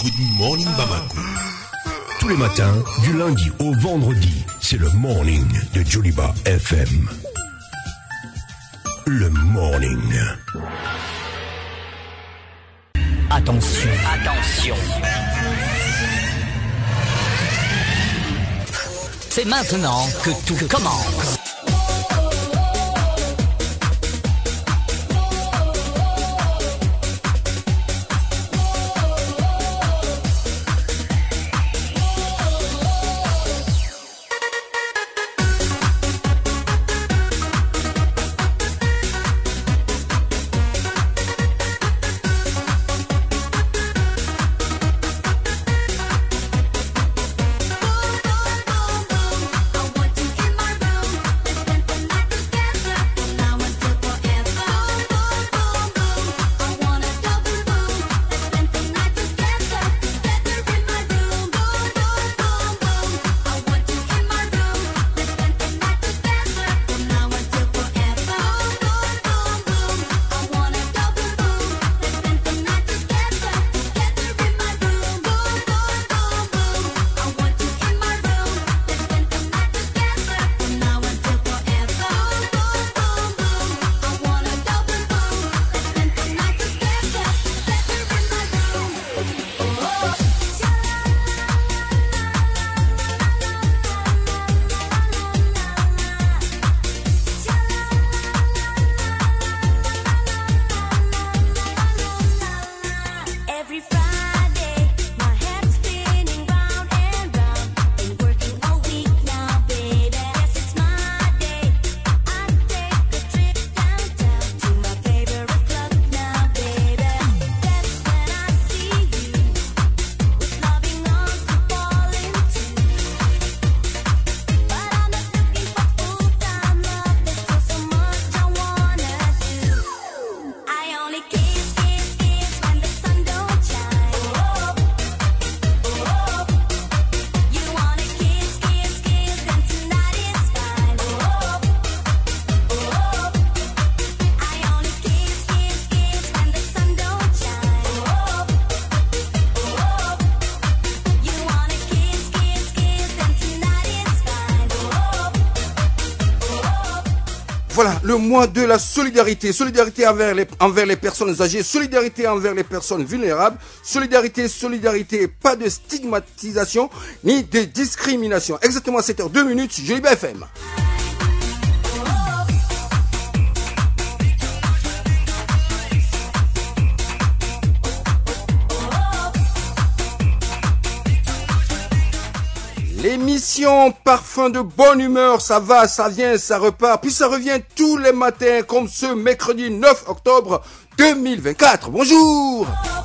Good Morning Bamako. Tous les matins, du lundi au vendredi, c'est le morning de Joliba FM. Le morning. Attention, attention. C'est maintenant que tout commence. Voilà, le mois de la solidarité. Solidarité envers les personnes âgées, solidarité envers les personnes vulnérables, solidarité, pas de stigmatisation ni de discrimination. Exactement à 7h02, Joliba FM. L'émission Parfum de bonne humeur, ça va, ça vient, ça repart, puis ça revient tous les matins comme ce mercredi 9 octobre 2024. Bonjour!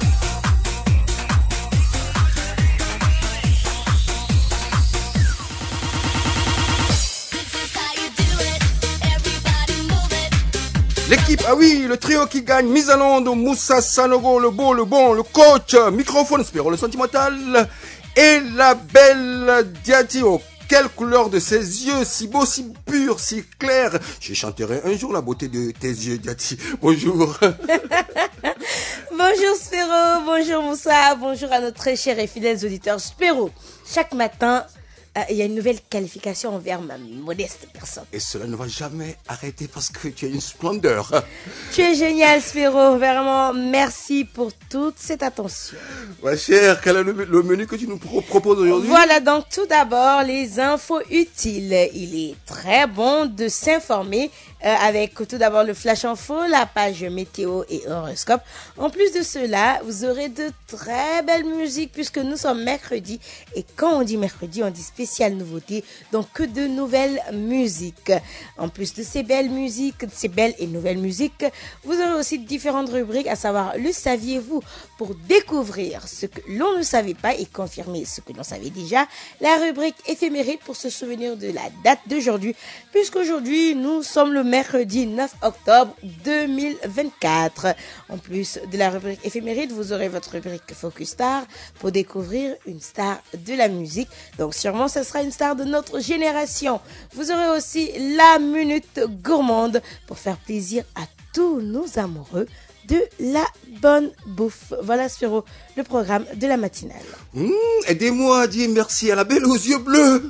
L'équipe, ah oui, le trio qui gagne, Misalonde, Moussa Sanogo, le beau, le bon, le coach, microphone, Spiro, le sentimental, et la belle Diati. Oh, quelle couleur de ses yeux, si beau, si pur, si clair. Je chanterai un jour la beauté de tes yeux, Diati. Bonjour. Bonjour Spiro, bonjour Moussa, bonjour à notre très chers et fidèles auditeurs. Spiro, chaque matin, il y a une nouvelle qualification envers ma modeste personne. Et cela ne va jamais arrêter parce que tu es une splendeur. Tu es génial, Spiro. Vraiment, merci pour toute cette attention. Ma chère, quel est le menu que tu nous proposes aujourd'hui? Voilà, donc tout d'abord, les infos utiles. Il est très bon de s'informer avec tout d'abord le Flash Info, la page météo et horoscope. En plus de cela, vous aurez de très belles musiques puisque nous sommes mercredi. Et quand on dit mercredi, on dit spéciale nouveauté. Donc, que de nouvelles musiques. En plus de ces belles musiques, de ces belles et nouvelles musiques, vous aurez aussi différentes rubriques, à savoir le saviez-vous, pour découvrir ce que l'on ne savait pas et confirmer ce que l'on savait déjà. La rubrique éphéméride pour se souvenir de la date d'aujourd'hui, puisqu'aujourd'hui, nous sommes le mercredi 9 octobre 2024. En plus de la rubrique éphéméride, vous aurez votre rubrique Focus Star pour découvrir une star de la musique. Donc sûrement, ce sera une star de notre génération. Vous aurez aussi la minute gourmande pour faire plaisir à tous nos amoureux de la bonne bouffe. Voilà, Spiro, le programme de la matinale. Aidez-moi à dire merci à la belle aux yeux bleus.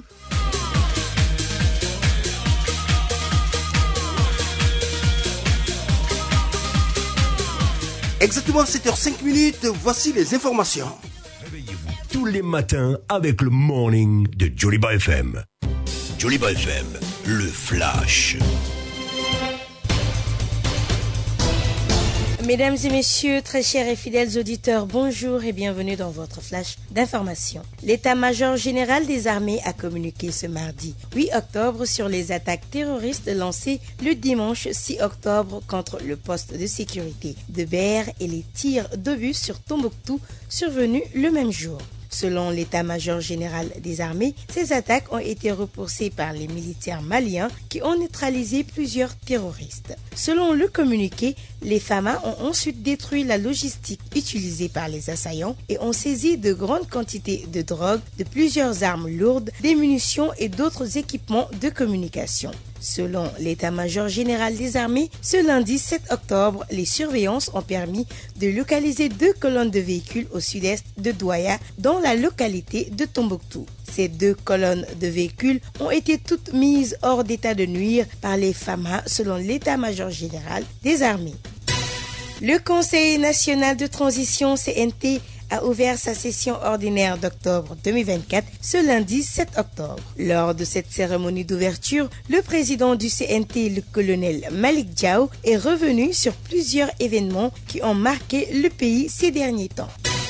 Exactement 7h05, voici les informations. Réveillez-vous tous les matins avec le morning de Joliba FM. Joliba FM, le flash. Mesdames et messieurs, très chers et fidèles auditeurs, bonjour et bienvenue dans votre flash d'information. L'état-major général des armées a communiqué ce mardi 8 octobre sur les attaques terroristes lancées le dimanche 6 octobre contre le poste de sécurité de Ber et les tirs d'obus sur Tombouctou survenus le même jour. Selon l'état-major général des armées, ces attaques ont été repoussées par les militaires maliens qui ont neutralisé plusieurs terroristes. Selon le communiqué, les FAMA ont ensuite détruit la logistique utilisée par les assaillants et ont saisi de grandes quantités de drogue, de plusieurs armes lourdes, des munitions et d'autres équipements de communication. Selon l'état-major général des armées, ce lundi 7 octobre, les surveillances ont permis de localiser 2 colonnes de véhicules au sud-est de Douaya, dans la localité de Tombouctou. Ces 2 colonnes de véhicules ont été toutes mises hors d'état de nuire par les FAMA, selon l'état-major général des armées. Le Conseil national de transition CNT a ouvert sa session ordinaire d'octobre 2024 ce lundi 7 octobre. Lors de cette cérémonie d'ouverture, le président du CNT, le colonel Malik Diaw, est revenu sur plusieurs événements qui ont marqué le pays ces derniers temps.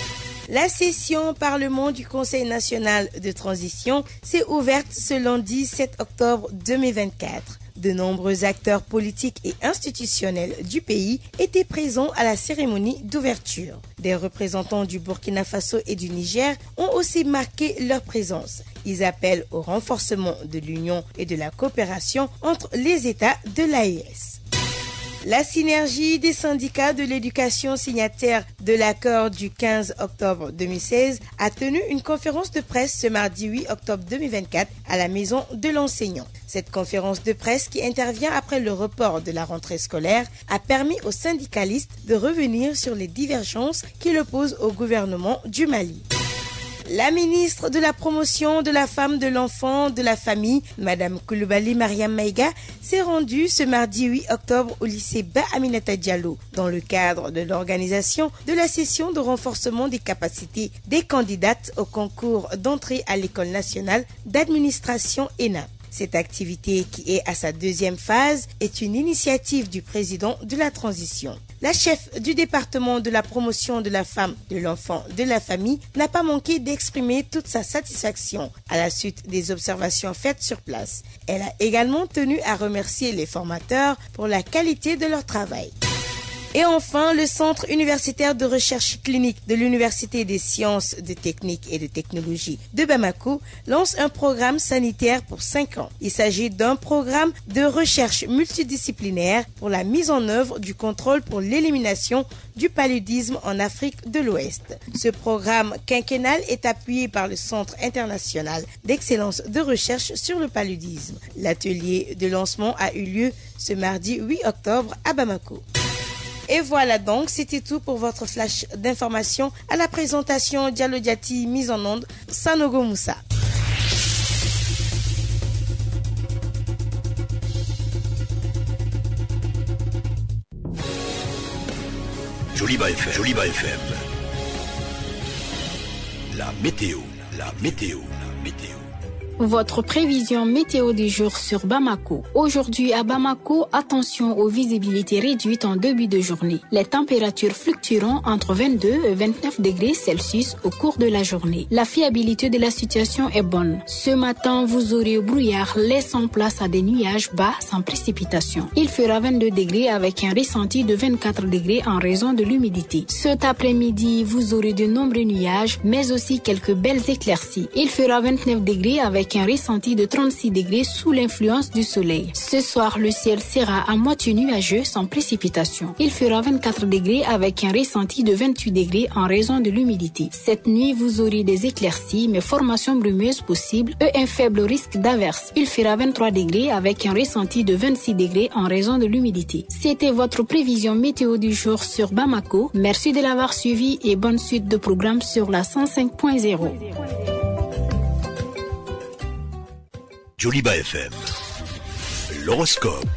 La session Parlement du Conseil national de transition s'est ouverte ce lundi 7 octobre 2024. De nombreux acteurs politiques et institutionnels du pays étaient présents à la cérémonie d'ouverture. Des représentants du Burkina Faso et du Niger ont aussi marqué leur présence. Ils appellent au renforcement de l'union et de la coopération entre les États de l'AES. La synergie des syndicats de l'éducation signataires de l'accord du 15 octobre 2016 a tenu une conférence de presse ce mardi 8 octobre 2024 à la maison de l'enseignant. Cette conférence de presse, qui intervient après le report de la rentrée scolaire, a permis aux syndicalistes de revenir sur les divergences qui l'opposent au gouvernement du Mali. La ministre de la Promotion de la Femme, de l'Enfant, de la Famille, Madame Koulibaly Mariam Maïga, s'est rendue ce mardi 8 octobre au lycée Ba Aminata Diallo dans le cadre de l'organisation de la session de renforcement des capacités des candidates au concours d'entrée à l'École nationale d'administration ENA. Cette activité, qui est à sa 2e phase, est une initiative du président de la transition. La chef du département de la promotion de la femme, de l'enfant, de la famille n'a pas manqué d'exprimer toute sa satisfaction à la suite des observations faites sur place. Elle a également tenu à remercier les formateurs pour la qualité de leur travail. Et enfin, le Centre universitaire de recherche clinique de l'Université des sciences, de technique et de technologie de Bamako lance un programme sanitaire pour 5 ans. Il s'agit d'un programme de recherche multidisciplinaire pour la mise en œuvre du contrôle pour l'élimination du paludisme en Afrique de l'Ouest. Ce programme quinquennal est appuyé par le Centre international d'excellence de recherche sur le paludisme. L'atelier de lancement a eu lieu ce mardi 8 octobre à Bamako. Et voilà donc, c'était tout pour votre flash d'information. À la présentation, Diallo Diati, mise en onde, Sanogo Moussa. Joliba FM. La météo. Votre prévision météo du jour sur Bamako. Aujourd'hui à Bamako, attention aux visibilités réduites en début de journée. Les températures fluctueront entre 22 et 29 degrés Celsius au cours de la journée. La fiabilité de la situation est bonne. Ce matin, vous aurez brouillard laissant place à des nuages bas sans précipitation. Il fera 22 degrés avec un ressenti de 24 degrés en raison de l'humidité. Cet après-midi, vous aurez de nombreux nuages, mais aussi quelques belles éclaircies. Il fera 29 degrés avec avec un ressenti de 36 degrés sous l'influence du soleil. Ce soir, le ciel sera à moitié nuageux sans précipitation. Il fera 24 degrés avec un ressenti de 28 degrés en raison de l'humidité. Cette nuit, vous aurez des éclaircies, mais formations brumeuses possibles et un faible risque d'averse. Il fera 23 degrés avec un ressenti de 26 degrés en raison de l'humidité. C'était votre prévision météo du jour sur Bamako. Merci de l'avoir suivi et bonne suite de programme sur la 105.0. Joliba FM, l'horoscope.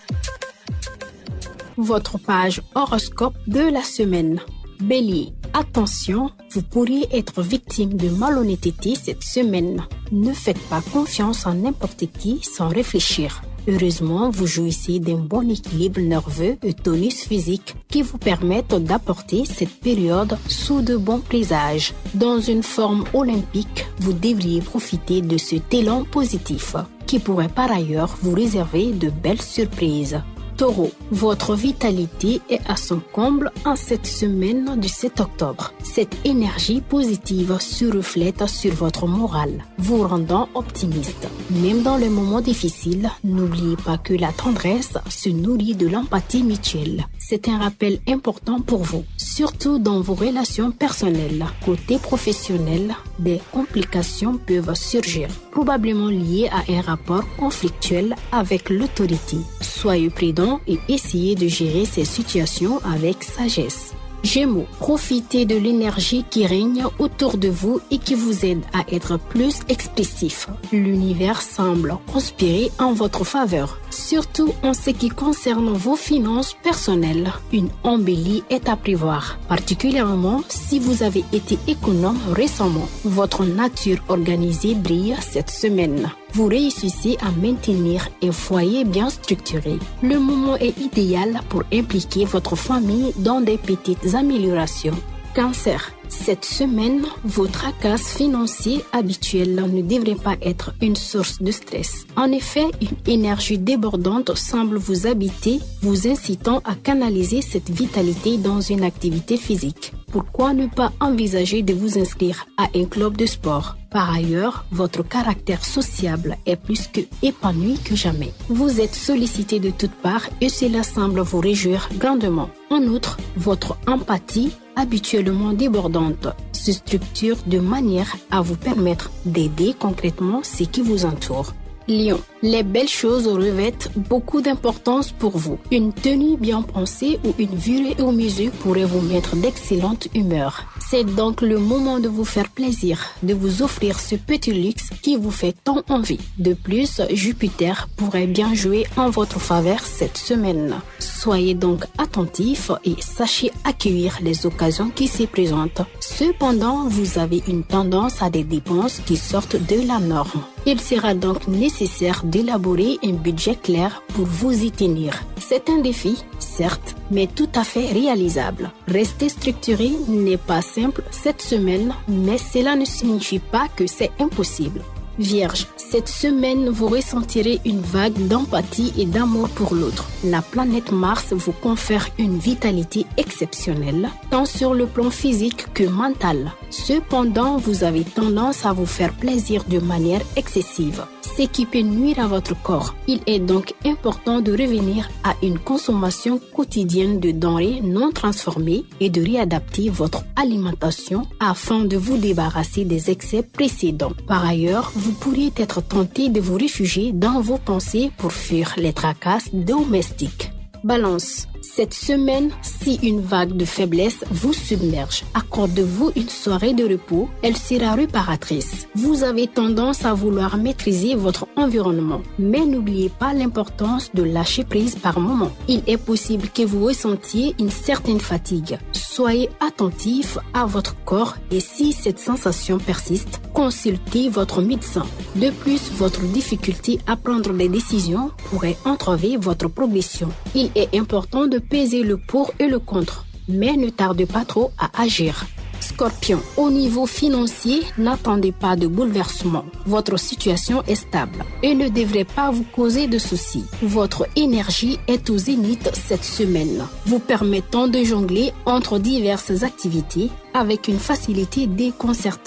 Votre page horoscope de la semaine. Bélier, attention, vous pourriez être victime de malhonnêteté cette semaine. Ne faites pas confiance en n'importe qui sans réfléchir. Heureusement, vous jouissez d'un bon équilibre nerveux et tonus physique qui vous permettent d'apporter cette période sous de bons présages. Dans une forme olympique, vous devriez profiter de cet élan positif qui pourrait par ailleurs vous réserver de belles surprises. Taureau, votre vitalité est à son comble en cette semaine du 7 octobre. Cette énergie positive se reflète sur votre morale, vous rendant optimiste. Même dans les moments difficiles, n'oubliez pas que la tendresse se nourrit de l'empathie mutuelle. C'est un rappel important pour vous, surtout dans vos relations personnelles. Côté professionnel, des complications peuvent surgir, probablement liées à un rapport conflictuel avec l'autorité. Soyez prudents et essayez de gérer ces situations avec sagesse. Gémeaux, profitez de l'énergie qui règne autour de vous et qui vous aide à être plus expressif. L'univers semble conspirer en votre faveur, surtout en ce qui concerne vos finances personnelles. Une embellie est à prévoir, particulièrement si vous avez été économe récemment. Votre nature organisée brille cette semaine. Vous réussissez à maintenir un foyer bien structuré. Le moment est idéal pour impliquer votre famille dans des petites améliorations. Cancer, cette semaine, vos tracasses financières habituelles ne devraient pas être une source de stress. En effet, une énergie débordante semble vous habiter, vous incitant à canaliser cette vitalité dans une activité physique. Pourquoi ne pas envisager de vous inscrire à un club de sport? Par ailleurs, votre caractère sociable est plus que épanoui que jamais. Vous êtes sollicité de toutes parts et cela semble vous réjouir grandement. En outre, votre empathie, habituellement débordante, se structure de manière à vous permettre d'aider concrètement ceux qui vous entourent. Lion, les belles choses revêtent beaucoup d'importance pour vous. Une tenue bien pensée ou une virée au musée pourrait vous mettre d'excellente humeur. C'est donc le moment de vous faire plaisir, de vous offrir ce petit luxe qui vous fait tant envie. De plus, Jupiter pourrait bien jouer en votre faveur cette semaine. Soyez donc attentifs et sachez accueillir les occasions qui se présentent. Cependant, vous avez une tendance à des dépenses qui sortent de la norme. Il sera donc nécessaire d'élaborer un budget clair pour vous y tenir. C'est un défi, certes, mais tout à fait réalisable. Rester structuré n'est pas simple cette semaine, mais cela ne signifie pas que c'est impossible. Vierge, cette semaine, vous ressentirez une vague d'empathie et d'amour pour l'autre. La planète Mars vous confère une vitalité exceptionnelle, tant sur le plan physique que mental. Cependant, vous avez tendance à vous faire plaisir de manière excessive, ce qui peut nuire à votre corps. Il est donc important de revenir à une consommation quotidienne de denrées non transformées et de réadapter votre alimentation afin de vous débarrasser des excès précédents. Par ailleurs, vous pourriez être tenté de vous réfugier dans vos pensées pour fuir les tracasses domestiques. Balance. Cette semaine, si une vague de faiblesse vous submerge, accordez-vous une soirée de repos, elle sera réparatrice. Vous avez tendance à vouloir maîtriser votre environnement, mais n'oubliez pas l'importance de lâcher prise par moment. Il est possible que vous ressentiez une certaine fatigue. Soyez attentif à votre corps et si cette sensation persiste, consultez votre médecin. De plus, votre difficulté à prendre des décisions pourrait entraver votre progression. Il est important de peser le pour et le contre, mais ne tardez pas trop à agir. Scorpion, au niveau financier, n'attendez pas de bouleversement. Votre situation est stable et ne devrait pas vous causer de soucis. Votre énergie est au zénith cette semaine, vous permettant de jongler entre diverses activités avec une facilité déconcertante.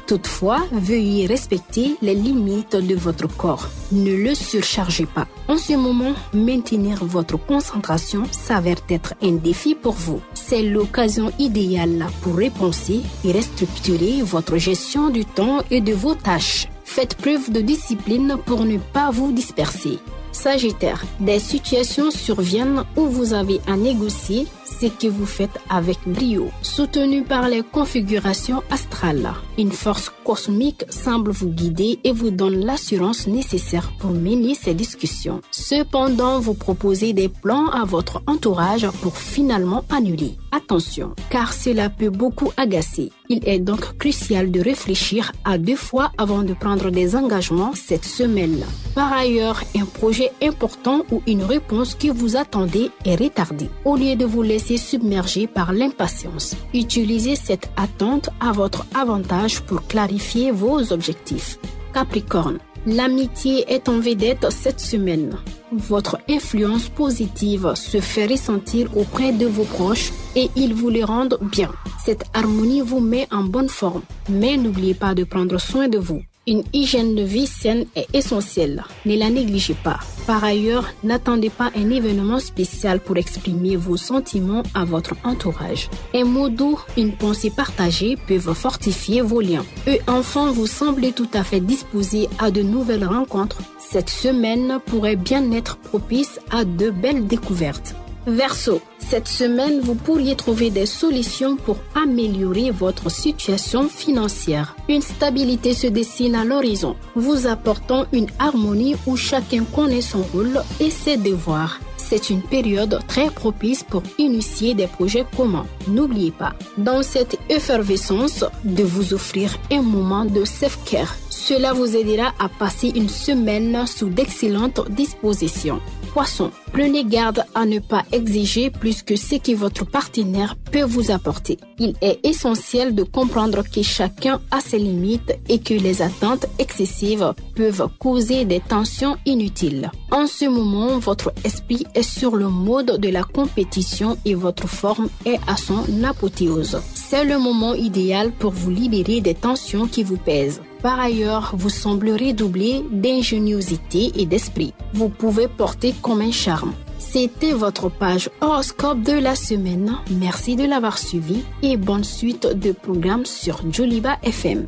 Toutefois, veuillez respecter les limites de votre corps. Ne le surchargez pas. En ce moment, maintenir votre concentration s'avère être un défi pour vous. C'est l'occasion idéale pour repenser et restructurer votre gestion du temps et de vos tâches. Faites preuve de discipline pour ne pas vous disperser. Sagittaire, des situations surviennent où vous avez à négocier ce que vous faites avec brio. Soutenu par les configurations astrales, une force cosmique semble vous guider et vous donne l'assurance nécessaire pour mener ces discussions. Cependant, vous proposez des plans à votre entourage pour finalement annuler. Attention, car cela peut beaucoup agacer. Il est donc crucial de réfléchir à 2 fois avant de prendre des engagements cette semaine. Par ailleurs, un projet important ou une réponse que vous attendez est retardée. Au lieu de vous laisser submerger par l'impatience, utilisez cette attente à votre avantage pour clarifier vos objectifs. Capricorne, l'amitié est en vedette cette semaine. Votre influence positive se fait ressentir auprès de vos proches et ils vous les rendent bien. Cette harmonie vous met en bonne forme, mais n'oubliez pas de prendre soin de vous. Une hygiène de vie saine est essentielle, ne la négligez pas. Par ailleurs, n'attendez pas un événement spécial pour exprimer vos sentiments à votre entourage. Un mot doux, une pensée partagée peuvent fortifier vos liens. Et enfin, vous semblez tout à fait disposé à de nouvelles rencontres. Cette semaine pourrait bien être propice à de belles découvertes. Verseau, cette semaine, vous pourriez trouver des solutions pour améliorer votre situation financière. Une stabilité se dessine à l'horizon, vous apportant une harmonie où chacun connaît son rôle et ses devoirs. C'est une période très propice pour initier des projets communs. N'oubliez pas, dans cette effervescence, de vous offrir un moment de self-care. Cela vous aidera à passer une semaine sous d'excellentes dispositions. Poisson, prenez garde à ne pas exiger plus que ce que votre partenaire peut vous apporter. Il est essentiel de comprendre que chacun a ses limites et que les attentes excessives peuvent causer des tensions inutiles. En ce moment, votre esprit est sur le mode de la compétition et votre forme est à son apothéose. C'est le moment idéal pour vous libérer des tensions qui vous pèsent. Par ailleurs, vous semblerez doubler d'ingéniosité et d'esprit. Vous pouvez porter comme un charme. C'était votre page horoscope de la semaine. Merci de l'avoir suivi et bonne suite de programmes sur Joliba FM.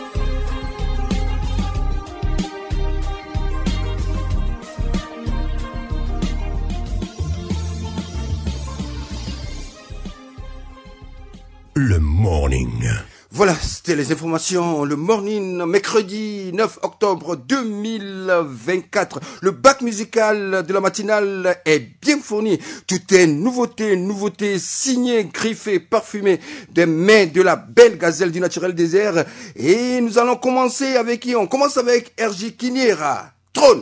Le morning. Voilà, c'était les informations, le morning, mercredi 9 octobre 2024. Le bac musical de la matinale est bien fourni. Tout est nouveauté, signé, griffé, parfumé des mains de la belle gazelle du naturel désert. Et nous allons commencer avec qui? On commence avec RJ Kiniera. Trône.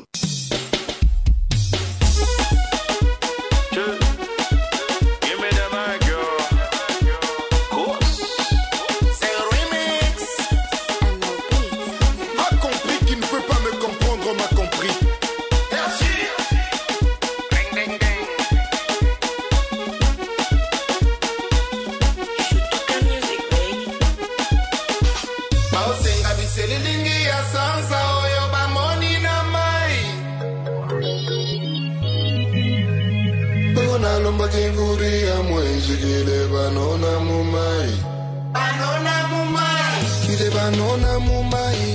Banana mumai.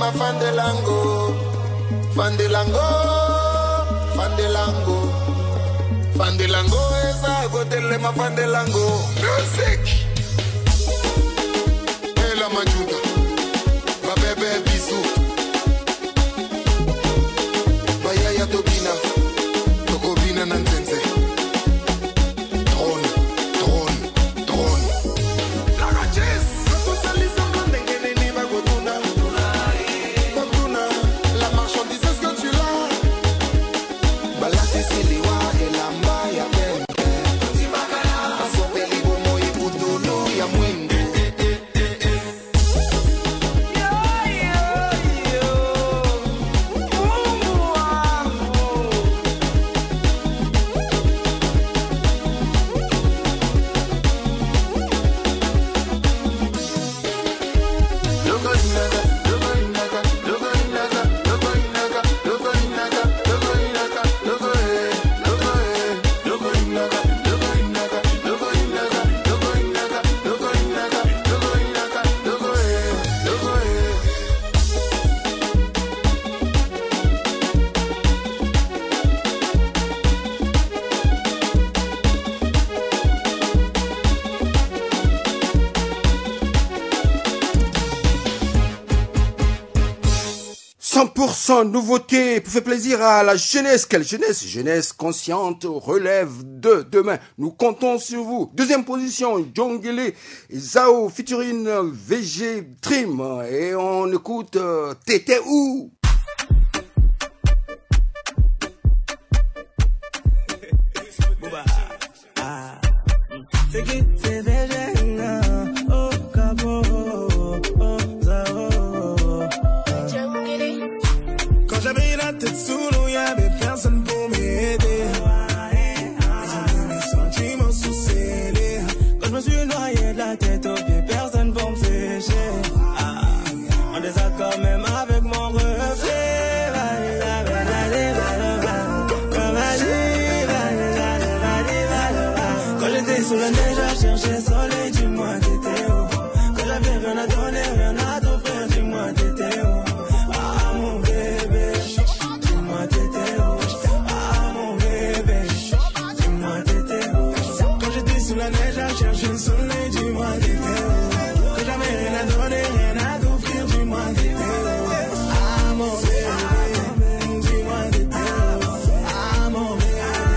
ma fandelango. Fandelango, fandelango. Fandelango esa gotele ma fandelango. Music. Ela majuda. Va bebe bisou. Bayaya tobina. Tokobina nanzenze. Drone, drone, drone. La rajes. Socialiste en dengene ni bagotuna. Bagotuna. La marchandise est-ce que tu l'as? Balate siliwa elamba ya pembe. Asopeli bomo ibudulu ya mwende. Nouveauté pour faire plaisir à la jeunesse. Quelle jeunesse? Jeunesse consciente, relève de demain. Nous comptons sur vous. Deuxième position, Jongele Zao featuring VG Trim. Et on écoute T'étais où? Sous la neige à chercher soleil, dis-moi t'étais où? Quand j'avais rien à donner, rien à t'offrir, dis-moi t'étais où? Ah mon bébé, dis-moi t'étais où? Ah mon bébé, dis-moi t'étais où? Quand j'étais sous la neige à chercher le soleil, dis-moi t'étais où? Quand j'avais rien à donner, rien à t'offrir, dis-moi t'étais où? Ah mon bébé, dis-moi t'étais où? Ah mon bébé.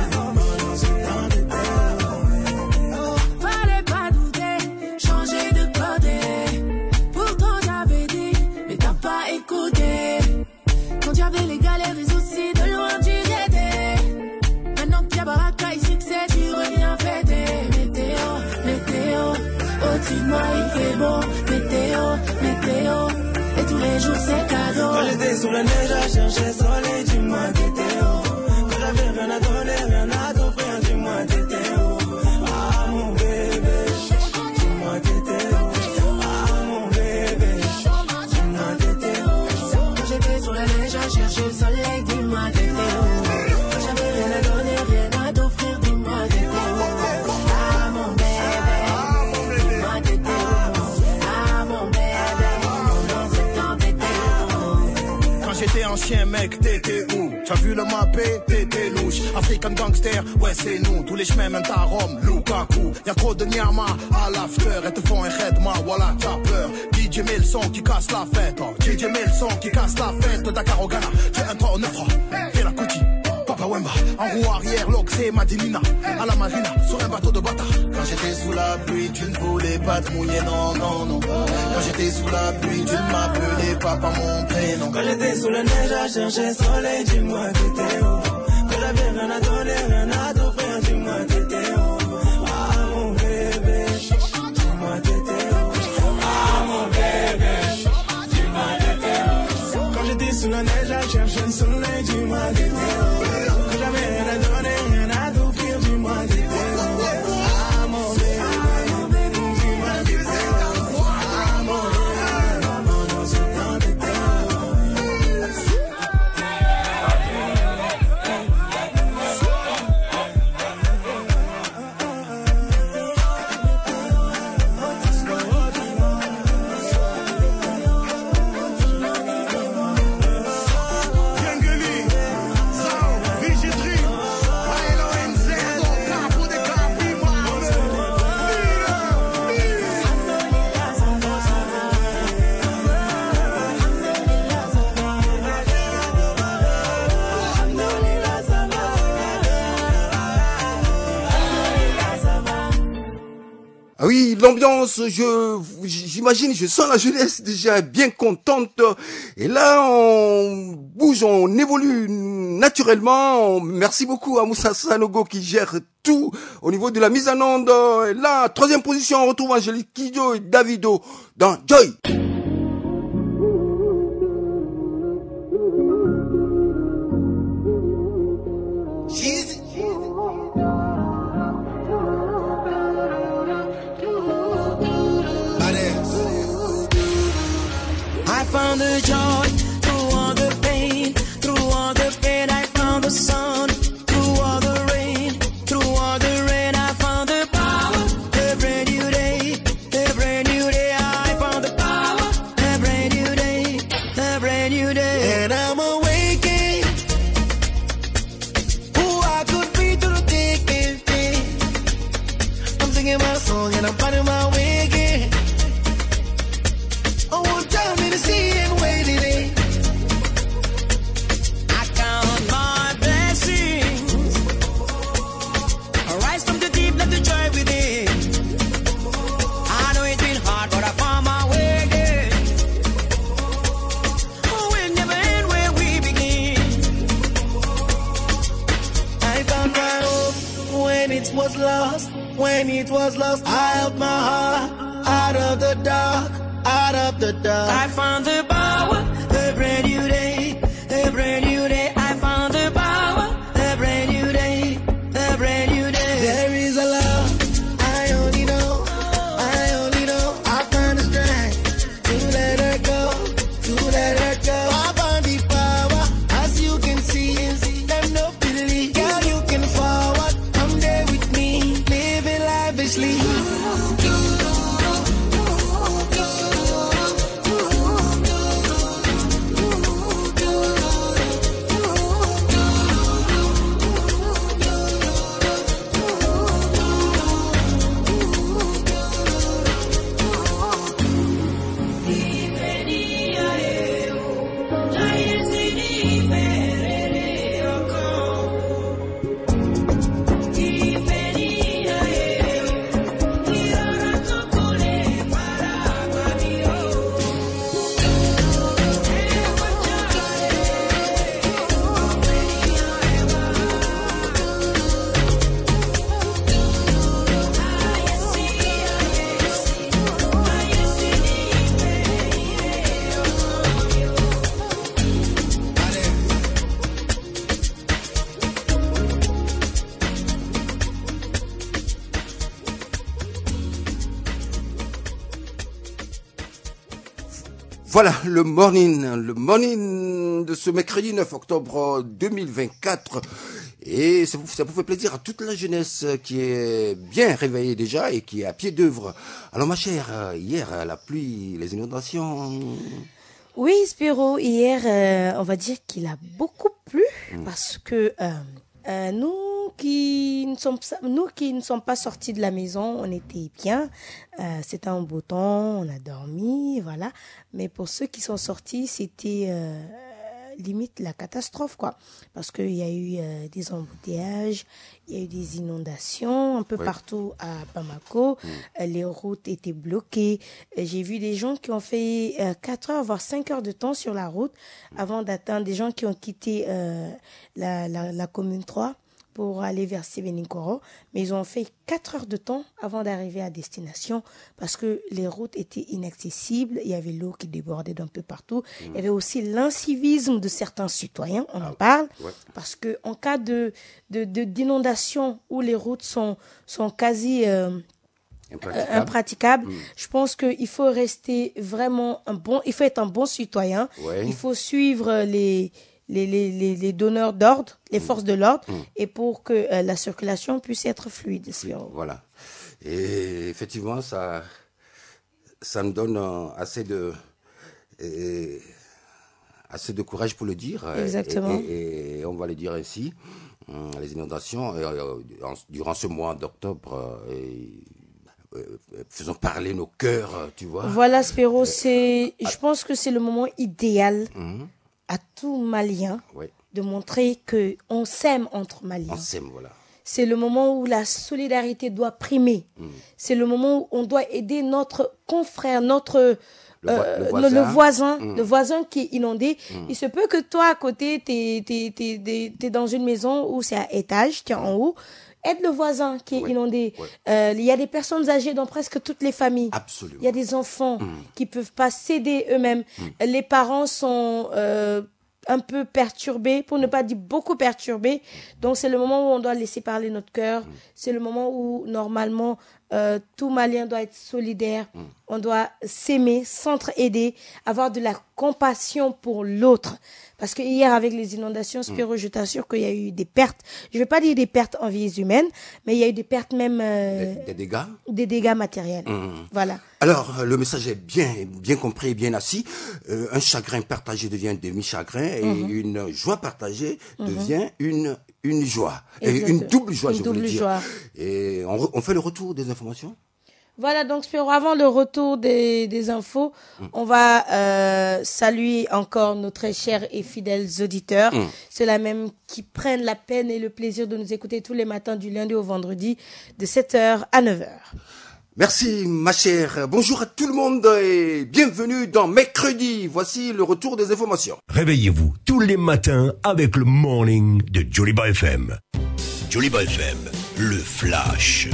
J'avais les galères et soucis de loin tu l'étais. Maintenant que y'a baraka et succès, tu reviens fêter. Météo, météo, au-dessus de moi il fait beau. Météo, météo, et tous les jours c'est cadeau. Quand j'étais sous la neige à chercher soleil, dis-moi t'étais où? Quand j'avais rien à donner, rien à t'offrir, dis-moi t'étais où? Ah mon bébé, dis-moi t'étais où? Ah mon bébé, dis-moi t'étais où? Quand j'étais sous la neige à chercher le soleil, dis-moi t'étais où? Quand j'avais rien à donner, rien à t'offrir, dis-moi t'étais où? Ah mon bébé, dis-moi t'étais où? Ah mon bébé, dans ce temps t'étais où? Quand j'étais ancien mec, t'étais où? T'as vu le mappé, t'étais louche. African gangster, ouais c'est nous. Tous les chemins mènent à Rome, Lukaku. Y'a trop de nyama à l'after. Et te font un redma, voilà t'as peur. DJ met le son qui casse la fête. DJ met le son qui casse la fête. Dakar au Ghana, j'ai un 3 au 9 fais la Kuti, Papa Wemba. En roue arrière, l'Oxé, Madinina. À la marina, sur un bateau de bâtard. Quand j'étais sous la pluie, tu ne voulais pas te mouiller, non, non, non. Quand j'étais sous la pluie, tu ne m'appelais pas par mon prénom. Quand j'étais sous la neige à chercher soleil, dis-moi t'étais où? Quand j'avais rien à donner, rien à t'offrir, dis-moi t'étais où? Ah mon bébé, dis-moi t'étais où? Ah mon bébé, dis-moi t'étais où? Quand j'étais sous la neige à chercher le soleil, dis-moi t'étais où? Quand j'avais rien à donner, rien à t'offrir, dis-moi t'étais où? Ah mon bébé, dis-moi t'étais où? Ah mon bébé, dans ce temps t'étais où? Ah oui, l'ambiance, j'imagine, je sens la jeunesse déjà bien contente. Et là, on bouge, on évolue naturellement. Merci beaucoup à Moussa Sanogo qui gère tout au niveau de la mise en onde. Et là, 3e position, on retrouve Angélique Kidjo et Davido dans Joy. I found the joy through all the pain, through all the pain. I found the sun through all the rain, through all the rain. I found the power, a brand new day, a brand new day. I found the power, a brand new day, a brand new day. And I'm awakening. Who I could be through the thick and thin. I'm singing my song and I'm finding my way again. Oh, won't tell me to see and wait it in. I count my blessings. I rise from the deep, let the joy within. I know it's been hard, but I found my way again. Oh, we'll never end where we begin. I found my hope when it was lost. When it was lost, I held my heart out of the dark. Out of the dark, I found the power, a brand new day, a brand new day. I found the power, a brand new day, a brand new day. There is a love I only know, I found the strength to let her go, to let her go. I found the power, as you can see, them no believe. Girl, you can forward, come there with me, living lavishly. Voilà, le morning de ce mercredi 9 octobre 2024. Et ça vous fait plaisir à toute la jeunesse qui est bien réveillée déjà et qui est à pied d'œuvre. Alors ma chère, hier, la pluie, les inondations... Oui, Spiro, hier, on va dire qu'il a beaucoup plu parce que nous qui ne sommes pas sortis de la maison, on était bien. C'était un beau temps, on a dormi, voilà. Mais pour ceux qui sont sortis, c'était limite la catastrophe, quoi. Parce qu'il y a eu des embouteillages, il y a eu des inondations un peu partout à Bamako. Les routes étaient bloquées. J'ai vu des gens qui ont fait 4 heures, voire 5 heures de temps sur la route avant d'atteindre, des gens qui ont quitté la commune 3 pour aller vers Sévéninkoro, mais ils ont fait 4 heures de temps avant d'arriver à destination parce que les routes étaient inaccessibles, il y avait l'eau qui débordait d'un peu partout, il y avait aussi l'incivisme de certains citoyens, on en parle, parce que en cas d'inondation où les routes sont quasi impraticable. Je pense qu'il faut rester vraiment il faut être un bon citoyen, il faut suivre les donneurs d'ordre, les forces de l'ordre, et pour que la circulation puisse être fluide. Voilà. Et effectivement, ça me donne assez de courage pour le dire. Exactement. Et on va le dire ainsi. Les inondations, durant ce mois d'octobre, faisons parler nos cœurs, tu vois. Voilà, Spiro, je pense que c'est le moment idéal à tout Malien de montrer qu'on s'aime entre Maliens. On s'aime, voilà. c'est le moment où la solidarité doit primer. C'est le moment où on doit aider notre confrère, le voisin qui est inondé. Il se peut que toi, à côté, t'es dans une maison où c'est à étage, tu es en haut. Aide le voisin qui est inondé. Il y a des personnes âgées dans presque toutes les familles. Absolument. Il y a des enfants qui peuvent pas s'aider eux-mêmes. Les parents sont un peu perturbés, pour ne pas dire beaucoup perturbés. Donc c'est le moment où on doit laisser parler notre cœur. C'est le moment où normalement tout Malien doit être solidaire. On doit s'aimer, s'entraider, avoir de la compassion pour l'autre. Parce que hier, avec les inondations, Spiro, je t'assure qu'il y a eu des pertes. Je ne vais pas dire des pertes en vies humaines, mais il y a eu des pertes même... des dégâts. Des dégâts matériels. Voilà. Alors, le message est bien compris et bien assis. Un chagrin partagé devient demi-chagrin et une joie partagée devient une joie. Et une double joie, je voulais dire. Et on fait le retour des informations. Voilà, donc Spiro, avant le retour des infos, on va saluer encore nos très chers et fidèles auditeurs, ceux-là même qui prennent la peine et le plaisir de nous écouter tous les matins du lundi au vendredi de 7h à 9h. Merci ma chère, bonjour à tout le monde et bienvenue dans Mercredi. Voici le retour des informations. Réveillez-vous tous les matins avec le morning de Joliba FM. Joliba FM, le flash.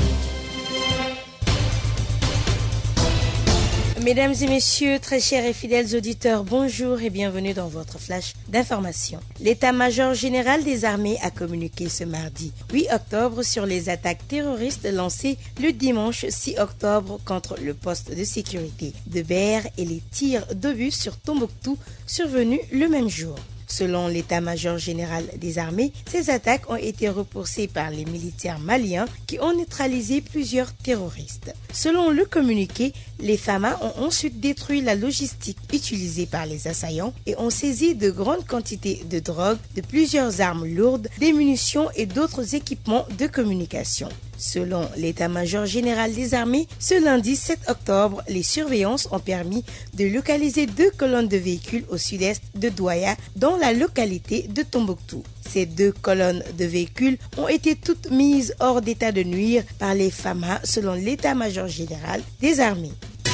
Mesdames et messieurs, très chers et fidèles auditeurs, bonjour et bienvenue dans votre flash d'information. L'état-major général des armées a communiqué ce mardi 8 octobre sur les attaques terroristes lancées le dimanche 6 octobre contre le poste de sécurité de Ber et les tirs d'obus sur Tombouctou survenus le même jour. Selon l'état-major général des armées, ces attaques ont été repoussées par les militaires maliens qui ont neutralisé plusieurs terroristes. Selon le communiqué, les FAMA ont ensuite détruit la logistique utilisée par les assaillants et ont saisi de grandes quantités de drogue, de plusieurs armes lourdes, des munitions et d'autres équipements de communication. Selon l'état-major général des armées, ce lundi 7 octobre, les surveillances ont permis de localiser 2 colonnes de véhicules au sud-est de Douaya, dans la localité de Tombouctou. Ces 2 colonnes de véhicules ont été toutes mises hors d'état de nuire par les FAMA, selon l'état-major général des armées.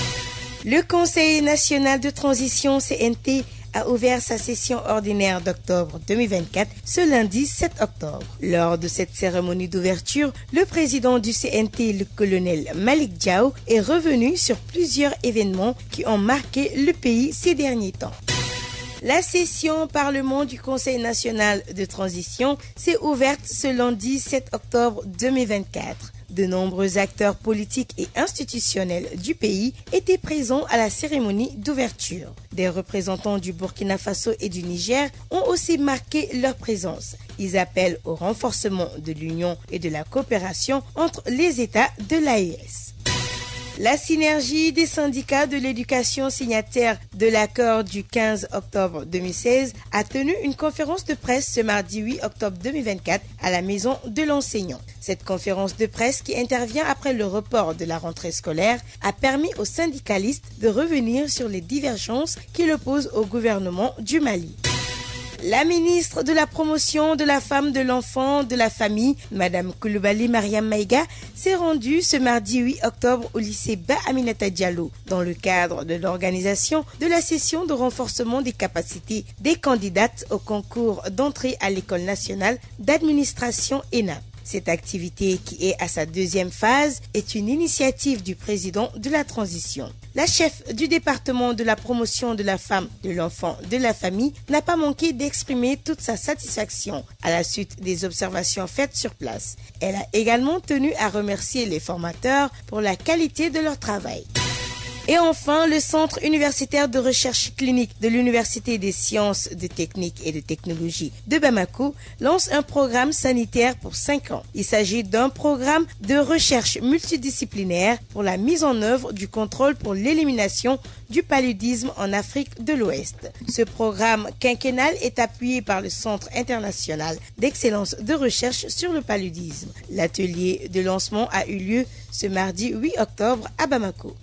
Le Conseil national de transition CNT a ouvert sa session ordinaire d'octobre 2024 ce lundi 7 octobre. Lors de cette cérémonie d'ouverture, le président du CNT, le colonel Malik Diao, est revenu sur plusieurs événements qui ont marqué le pays ces derniers temps. La session Parlement du Conseil national de transition s'est ouverte ce lundi 7 octobre 2024. De nombreux acteurs politiques et institutionnels du pays étaient présents à la cérémonie d'ouverture. Des représentants du Burkina Faso et du Niger ont aussi marqué leur présence. Ils appellent au renforcement de l'union et de la coopération entre les États de l'AES. La synergie des syndicats de l'éducation signataires de l'accord du 15 octobre 2016 a tenu une conférence de presse ce mardi 8 octobre 2024 à la maison de l'enseignant. Cette conférence de presse, qui intervient après le report de la rentrée scolaire, a permis aux syndicalistes de revenir sur les divergences qui l'opposent au gouvernement du Mali. La ministre de la Promotion de la Femme, de l'Enfant, de la Famille, Madame Koulibaly Mariam Maïga, s'est rendue ce mardi 8 octobre au lycée Ba Aminata Diallo dans le cadre de l'organisation de la session de renforcement des capacités des candidates au concours d'entrée à l'École nationale d'administration ENA. Cette activité, qui est à sa 2e phase, est une initiative du président de la transition. La chef du département de la promotion de la femme, de l'enfant, de la famille n'a pas manqué d'exprimer toute sa satisfaction à la suite des observations faites sur place. Elle a également tenu à remercier les formateurs pour la qualité de leur travail. Et enfin, le Centre universitaire de recherche clinique de l'Université des sciences, de technique et de technologie de Bamako lance un programme sanitaire pour 5 ans. Il s'agit d'un programme de recherche multidisciplinaire pour la mise en œuvre du contrôle pour l'élimination du paludisme en Afrique de l'Ouest. Ce programme quinquennal est appuyé par le Centre international d'excellence de recherche sur le paludisme. L'atelier de lancement a eu lieu ce mardi 8 octobre à Bamako.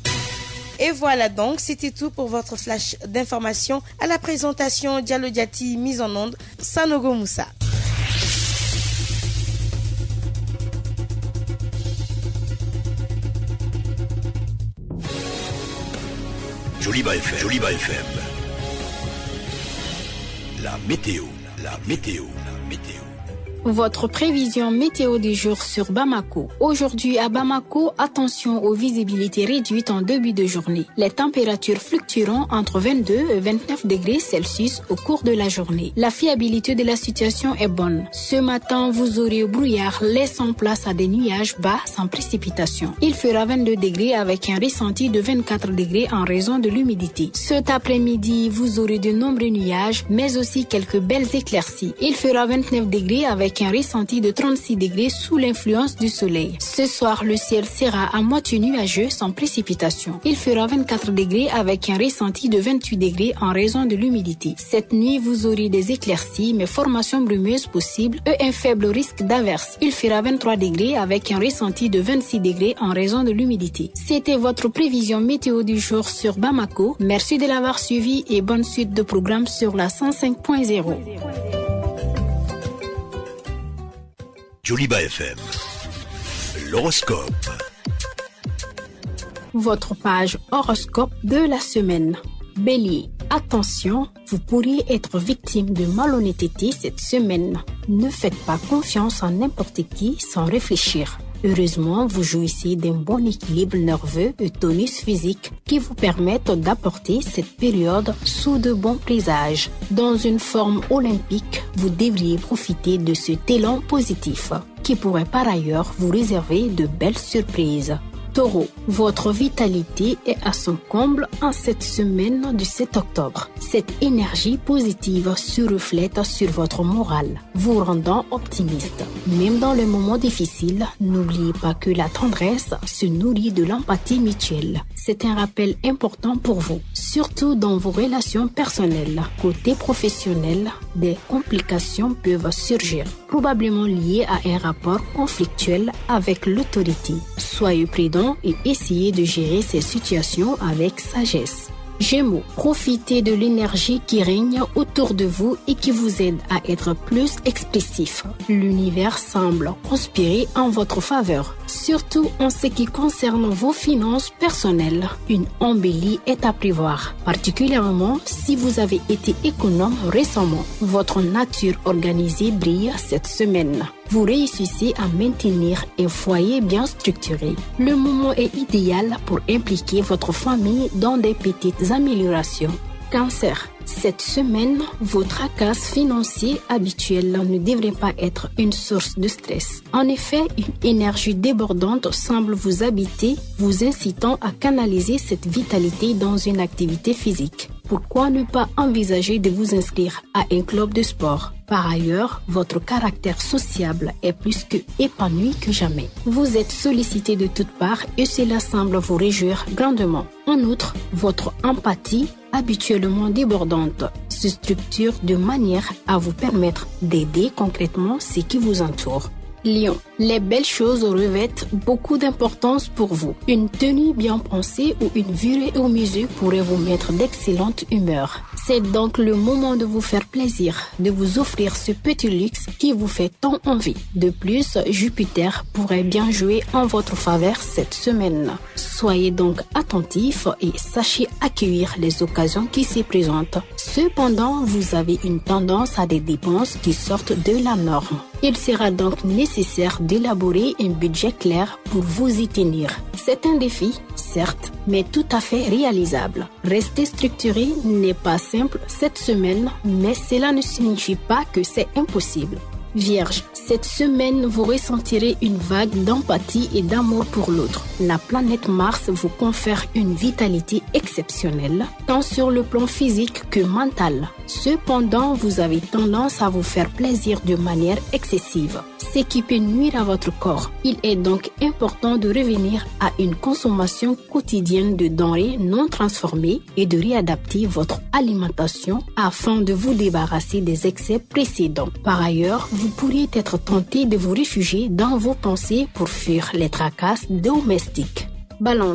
Et voilà donc, c'était tout pour votre flash d'information. À la présentation, Diallo Diati, mise en onde, Sanogo Moussa. Joliba FM. La météo. Votre prévision météo du jour sur Bamako. Aujourd'hui à Bamako, attention aux visibilités réduites en début de journée. Les températures fluctueront entre 22 et 29 degrés Celsius au cours de la journée. La fiabilité de la situation est bonne. Ce matin, vous aurez brouillard laissant place à des nuages bas sans précipitation. Il fera 22 degrés avec un ressenti de 24 degrés en raison de l'humidité. Cet après-midi, vous aurez de nombreux nuages, mais aussi quelques belles éclaircies. Il fera 29 degrés avec un ressenti de 36 degrés sous l'influence du soleil. Ce soir, le ciel sera à moitié nuageux sans précipitation. Il fera 24 degrés avec un ressenti de 28 degrés en raison de l'humidité. Cette nuit, vous aurez des éclaircies, mais formations brumeuses possibles et un faible risque d'averse. Il fera 23 degrés avec un ressenti de 26 degrés en raison de l'humidité. C'était votre prévision météo du jour sur Bamako. Merci de l'avoir suivi et bonne suite de programme sur la 105.0. Joliba FM. L'horoscope. Votre page horoscope de la semaine. Bélier, attention, vous pourriez être victime de malhonnêteté cette semaine. Ne faites pas confiance en n'importe qui sans réfléchir. Heureusement, vous jouissez d'un bon équilibre nerveux et tonus physique qui vous permettent d'apporter cette période sous de bons présages. Dans une forme olympique, vous devriez profiter de cet élan positif qui pourrait par ailleurs vous réserver de belles surprises. Taureau, votre vitalité est à son comble en cette semaine du 7 octobre. Cette énergie positive se reflète sur votre morale, vous rendant optimiste. Même dans les moments difficiles, n'oubliez pas que la tendresse se nourrit de l'empathie mutuelle. C'est un rappel important pour vous, surtout dans vos relations personnelles. Côté professionnel, des complications peuvent surgir, probablement liées à un rapport conflictuel avec l'autorité. Soyez prudents et essayez de gérer ces situations avec sagesse. Gémeaux, profitez de l'énergie qui règne autour de vous et qui vous aide à être plus expressif. L'univers semble conspirer en votre faveur, surtout en ce qui concerne vos finances personnelles. Une embellie est à prévoir, particulièrement si vous avez été économe récemment. Votre nature organisée brille cette semaine. Vous réussissez à maintenir un foyer bien structuré. Le moment est idéal pour impliquer votre famille dans des petites améliorations. Cancer, cette semaine, vos tracasses financières habituelles ne devraient pas être une source de stress. En effet, une énergie débordante semble vous habiter, vous incitant à canaliser cette vitalité dans une activité physique. Pourquoi ne pas envisager de vous inscrire à un club de sport? Par ailleurs, votre caractère sociable est plus que épanoui que jamais. Vous êtes sollicité de toutes parts et cela semble vous réjouir grandement. En outre, votre empathie, habituellement débordante, se structure de manière à vous permettre d'aider concrètement ceux qui vous entourent. Lion, les belles choses revêtent beaucoup d'importance pour vous. Une tenue bien pensée ou une virée au musée pourrait vous mettre d'excellente humeur. C'est donc le moment de vous faire plaisir, de vous offrir ce petit luxe qui vous fait tant envie. De plus, Jupiter pourrait bien jouer en votre faveur cette semaine. Soyez donc attentifs et sachez accueillir les occasions qui s'y présentent. Cependant, vous avez une tendance à des dépenses qui sortent de la norme. Il sera donc nécessaire d'élaborer un budget clair pour vous y tenir. C'est un défi, certes, mais tout à fait réalisable. Rester structuré n'est pas simple cette semaine, mais cela ne signifie pas que c'est impossible. Vierge, cette semaine, vous ressentirez une vague d'empathie et d'amour pour l'autre. La planète Mars vous confère une vitalité exceptionnelle, tant sur le plan physique que mental. Cependant, vous avez tendance à vous faire plaisir de manière excessive, ce qui peut nuire à votre corps. Il est donc important de revenir à une consommation quotidienne de denrées non transformées et de réadapter votre alimentation afin de vous débarrasser des excès précédents. Par ailleurs, vous pourriez être tenté de vous réfugier dans vos pensées pour fuir les tracasses domestiques. Balance,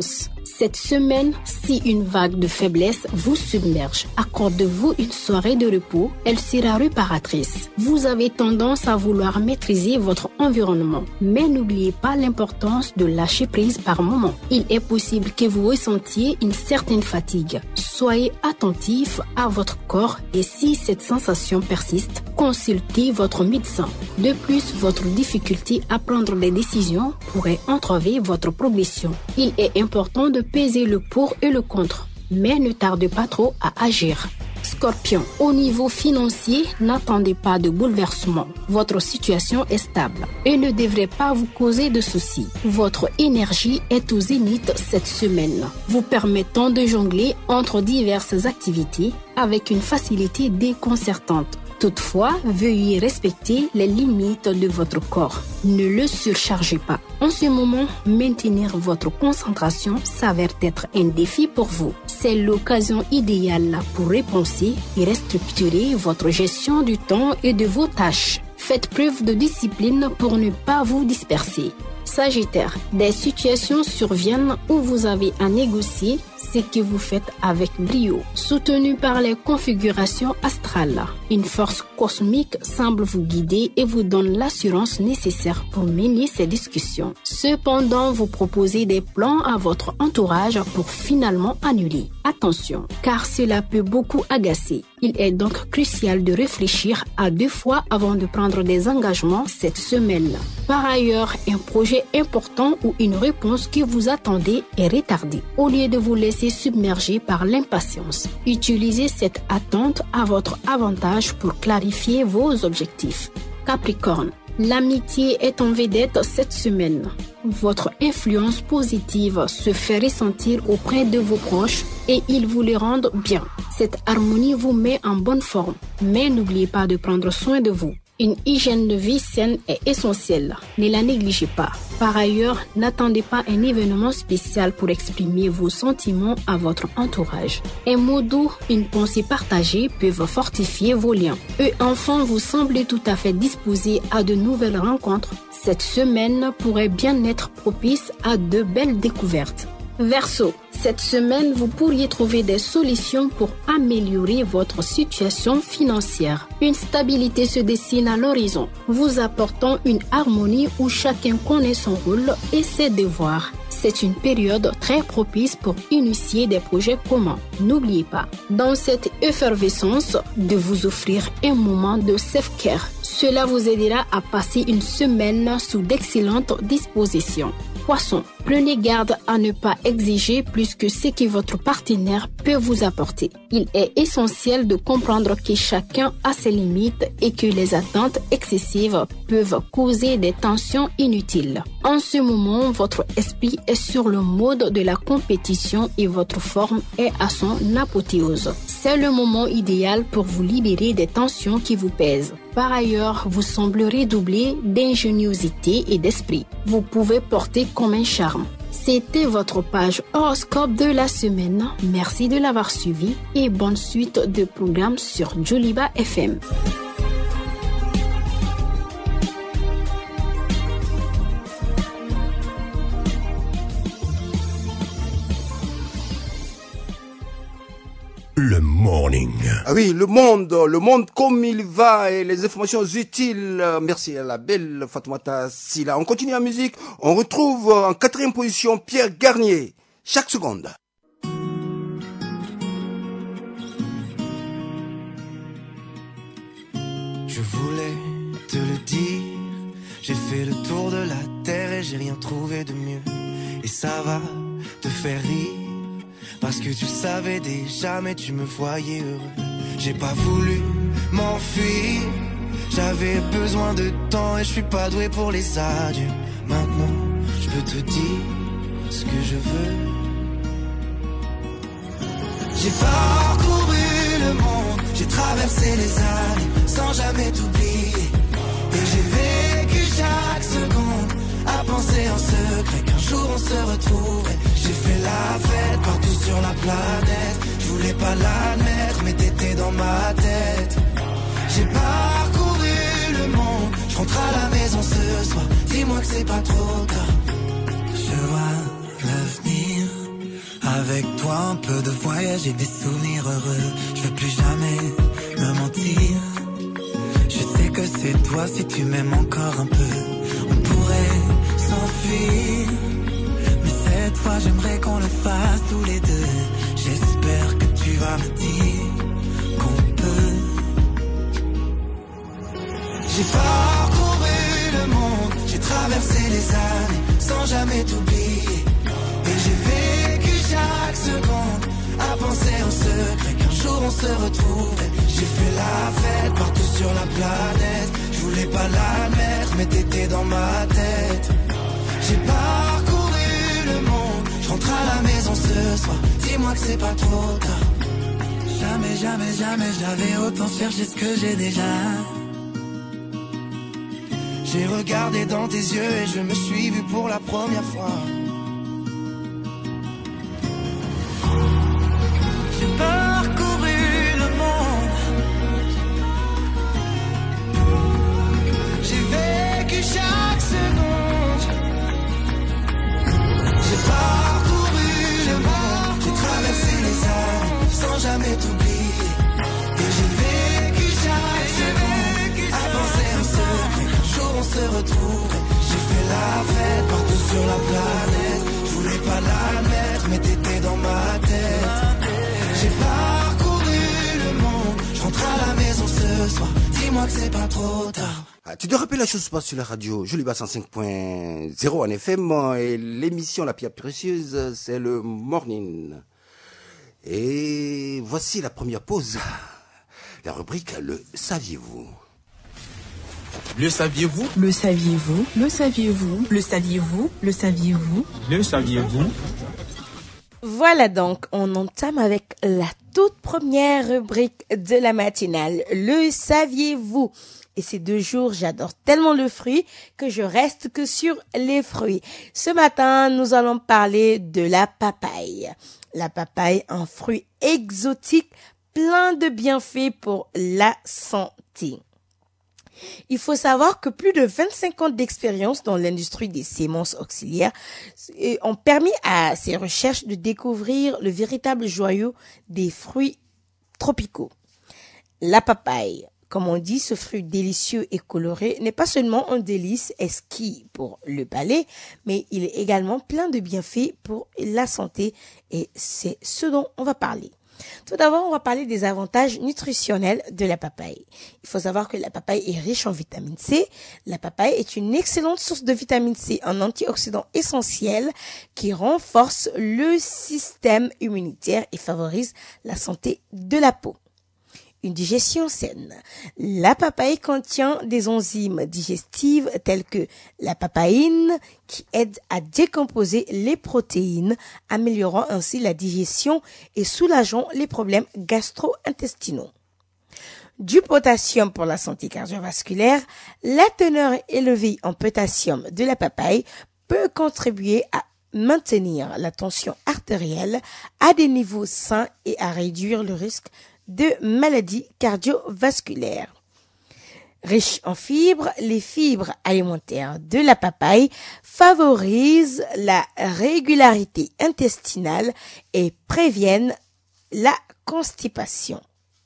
Cette semaine, si une vague de faiblesse vous submerge, accordez-vous une soirée de repos, elle sera réparatrice. Vous avez tendance à vouloir maîtriser votre environnement, mais n'oubliez pas l'importance de lâcher prise par moment. Il est possible que vous ressentiez une certaine fatigue. Soyez attentif à votre corps et si cette sensation persiste, consultez votre médecin. De plus, votre difficulté à prendre des décisions pourrait entraver votre progression. Il est important de peser le pour et le contre, mais ne tardez pas trop à agir. Scorpion, au niveau financier, n'attendez pas de bouleversement. Votre situation est stable et ne devrait pas vous causer de soucis. Votre énergie est au zénith cette semaine, vous permettant de jongler entre diverses activités avec une facilité déconcertante. Toutefois, veuillez respecter les limites de votre corps. Ne le surchargez pas. En ce moment, maintenir votre concentration s'avère être un défi pour vous. C'est l'occasion idéale pour repenser et restructurer votre gestion du temps et de vos tâches. Faites preuve de discipline pour ne pas vous disperser. Sagittaire, des situations surviennent où vous avez à négocier ce que vous faites avec brio. Soutenu par les configurations astrales, une force cosmique semble vous guider et vous donne l'assurance nécessaire pour mener ces discussions. Cependant, vous proposez des plans à votre entourage pour finalement annuler. Attention, car cela peut beaucoup agacer. Il est donc crucial de réfléchir à 2 fois avant de prendre des engagements cette semaine. Par ailleurs, un projet important ou une réponse que vous attendez est retardée. Au lieu de vous laisser submerger par l'impatience, utilisez cette attente à votre avantage pour clarifier vos objectifs. Capricorne, l'amitié est en vedette cette semaine. Votre influence positive se fait ressentir auprès de vos proches et ils vous les rendent bien. Cette harmonie vous met en bonne forme, mais n'oubliez pas de prendre soin de vous. Une hygiène de vie saine est essentielle, ne la négligez pas. Par ailleurs, n'attendez pas un événement spécial pour exprimer vos sentiments à votre entourage. Un mot doux, une pensée partagée peuvent fortifier vos liens. Et enfin, vous semblez tout à fait disposé à de nouvelles rencontres. Cette semaine pourrait bien être propice à de belles découvertes. Verseau, cette semaine, vous pourriez trouver des solutions pour améliorer votre situation financière. Une stabilité se dessine à l'horizon, vous apportant une harmonie où chacun connaît son rôle et ses devoirs. C'est une période très propice pour initier des projets communs. N'oubliez pas, dans cette effervescence, de vous offrir un moment de self-care. Cela vous aidera à passer une semaine sous d'excellentes dispositions. Poisson, prenez garde à ne pas exiger plus que ce que votre partenaire peut vous apporter. Il est essentiel de comprendre que chacun a ses limites et que les attentes excessives peuvent causer des tensions inutiles. En ce moment, votre esprit est sur le mode de la compétition et votre forme est à son apothéose. C'est le moment idéal pour vous libérer des tensions qui vous pèsent. Par ailleurs, vous semblez doubler d'ingéniosité et d'esprit. Vous pouvez porter comme un charme. C'était votre page horoscope de la semaine. Merci de l'avoir suivi et bonne suite de programmes sur Joliba FM. Le morning. Ah oui, le monde comme il va et les informations utiles. Merci à la belle Fatoumata Sila. On continue en musique. On retrouve en 4e position Pierre Garnier. Chaque seconde. Je voulais te le dire. J'ai fait le tour de la terre et j'ai rien trouvé de mieux. Et ça va te faire rire. Parce que tu savais déjà, mais tu me voyais heureux. J'ai pas voulu m'enfuir. J'avais besoin de temps et je suis pas doué pour les adieux. Maintenant, je peux te dire ce que je veux. J'ai parcouru le monde, j'ai traversé les années sans jamais t'oublier. Et j'ai vécu chaque seconde à penser en secret qu'un jour on se retrouverait. J'ai fait la fête partout sur la planète. Je voulais pas l'admettre, mais t'étais dans ma tête. J'ai parcouru le monde, je rentre à la maison ce soir. Dis-moi que c'est pas trop tard. Je vois l'avenir toi un peu de voyage et des souvenirs heureux. Je veux plus jamais me mentir. Je sais que c'est toi si tu m'aimes encore un peu. On pourrait s'enfuir, mais cette fois j'aimerais qu'on le fasse tous les deux. J'espère que tu vas me dire qu'on peut. J'ai parcouru le monde, j'ai traversé les années sans jamais t'oublier. Et j'ai vécu chaque seconde à penser en secret qu'un jour on se retrouverait. J'ai fait la fête partout sur la planète. Je voulais pas l'admettre mais t'étais dans ma tête. J'ai parcouru le monde, je rentre à la maison ce soir. Dis-moi que c'est pas trop tard. Jamais, jamais, jamais j'avais autant cherché ce que j'ai déjà. J'ai regardé dans tes yeux et je me suis vu pour la première fois. J'ai parcouru le monde. J'ai vécu chaque seconde. J'ai parcouru le monde. J'ai traversé les années sans jamais t'oublier. Et j'ai vécu chaque seconde à penser en secret qu'un jour on se retrouve. J'ai fait la fête partout sur la planète. Je voulais pas l'admettre mais t'étais dans ma tête. J'ai parcouru le monde, je rentre à la maison ce soir. Dis-moi que c'est pas trop tard. Ah, tu te rappelles la chose se passe sur la radio Joliba 105.0 en FM et l'émission la plus précieuse c'est le morning. Et voici la première pause. La rubrique Le saviez-vous? Le saviez-vous? Le saviez-vous? Le saviez-vous? Le saviez-vous? Le saviez-vous? Le saviez-vous? Voilà donc, on entame avec la toute première rubrique de la matinale, le saviez-vous? Et ces 2 jours, j'adore tellement le fruit que je reste que sur les fruits. Ce matin, nous allons parler de la papaye. La papaye, un fruit exotique plein de bienfaits pour la santé. Il faut savoir que plus de 25 ans d'expérience dans l'industrie des semences auxiliaires ont permis à ces recherches de découvrir le véritable joyau des fruits tropicaux. La papaye, comme on dit, ce fruit délicieux et coloré n'est pas seulement un délice exquis pour le palais, mais il est également plein de bienfaits pour la santé et c'est ce dont on va parler. Tout d'abord, on va parler des avantages nutritionnels de la papaye. Il faut savoir que la papaye est riche en vitamine C. La papaye est une excellente source de vitamine C, un antioxydant essentiel qui renforce le système immunitaire et favorise la santé de la peau. Une digestion saine. La papaye contient des enzymes digestives telles que la papaïne qui aide à décomposer les protéines, améliorant ainsi la digestion et soulageant les problèmes gastro-intestinaux. Du potassium pour la santé cardiovasculaire. La teneur élevée en potassium de la papaye peut contribuer à maintenir la tension artérielle à des niveaux sains et à réduire le risque de maladies cardiovasculaires. Riche en fibres, les fibres alimentaires de la papaye favorisent la régularité intestinale et préviennent la constipation.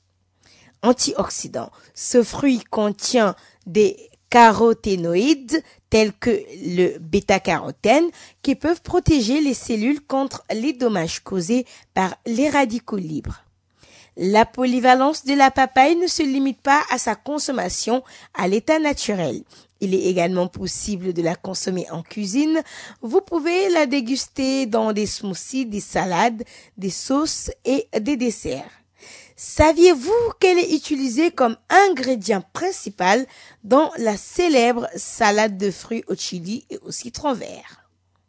Antioxydants. Ce fruit contient des caroténoïdes tels que le bêta-carotène qui peuvent protéger les cellules contre les dommages causés par les radicaux libres. La polyvalence de la papaye ne se limite pas à sa consommation à l'état naturel. Il est également possible de la consommer en cuisine. Vous pouvez la déguster dans des smoothies, des salades, des sauces et des desserts. Saviez-vous qu'elle est utilisée comme ingrédient principal dans la célèbre salade de fruits au chili et au citron vert?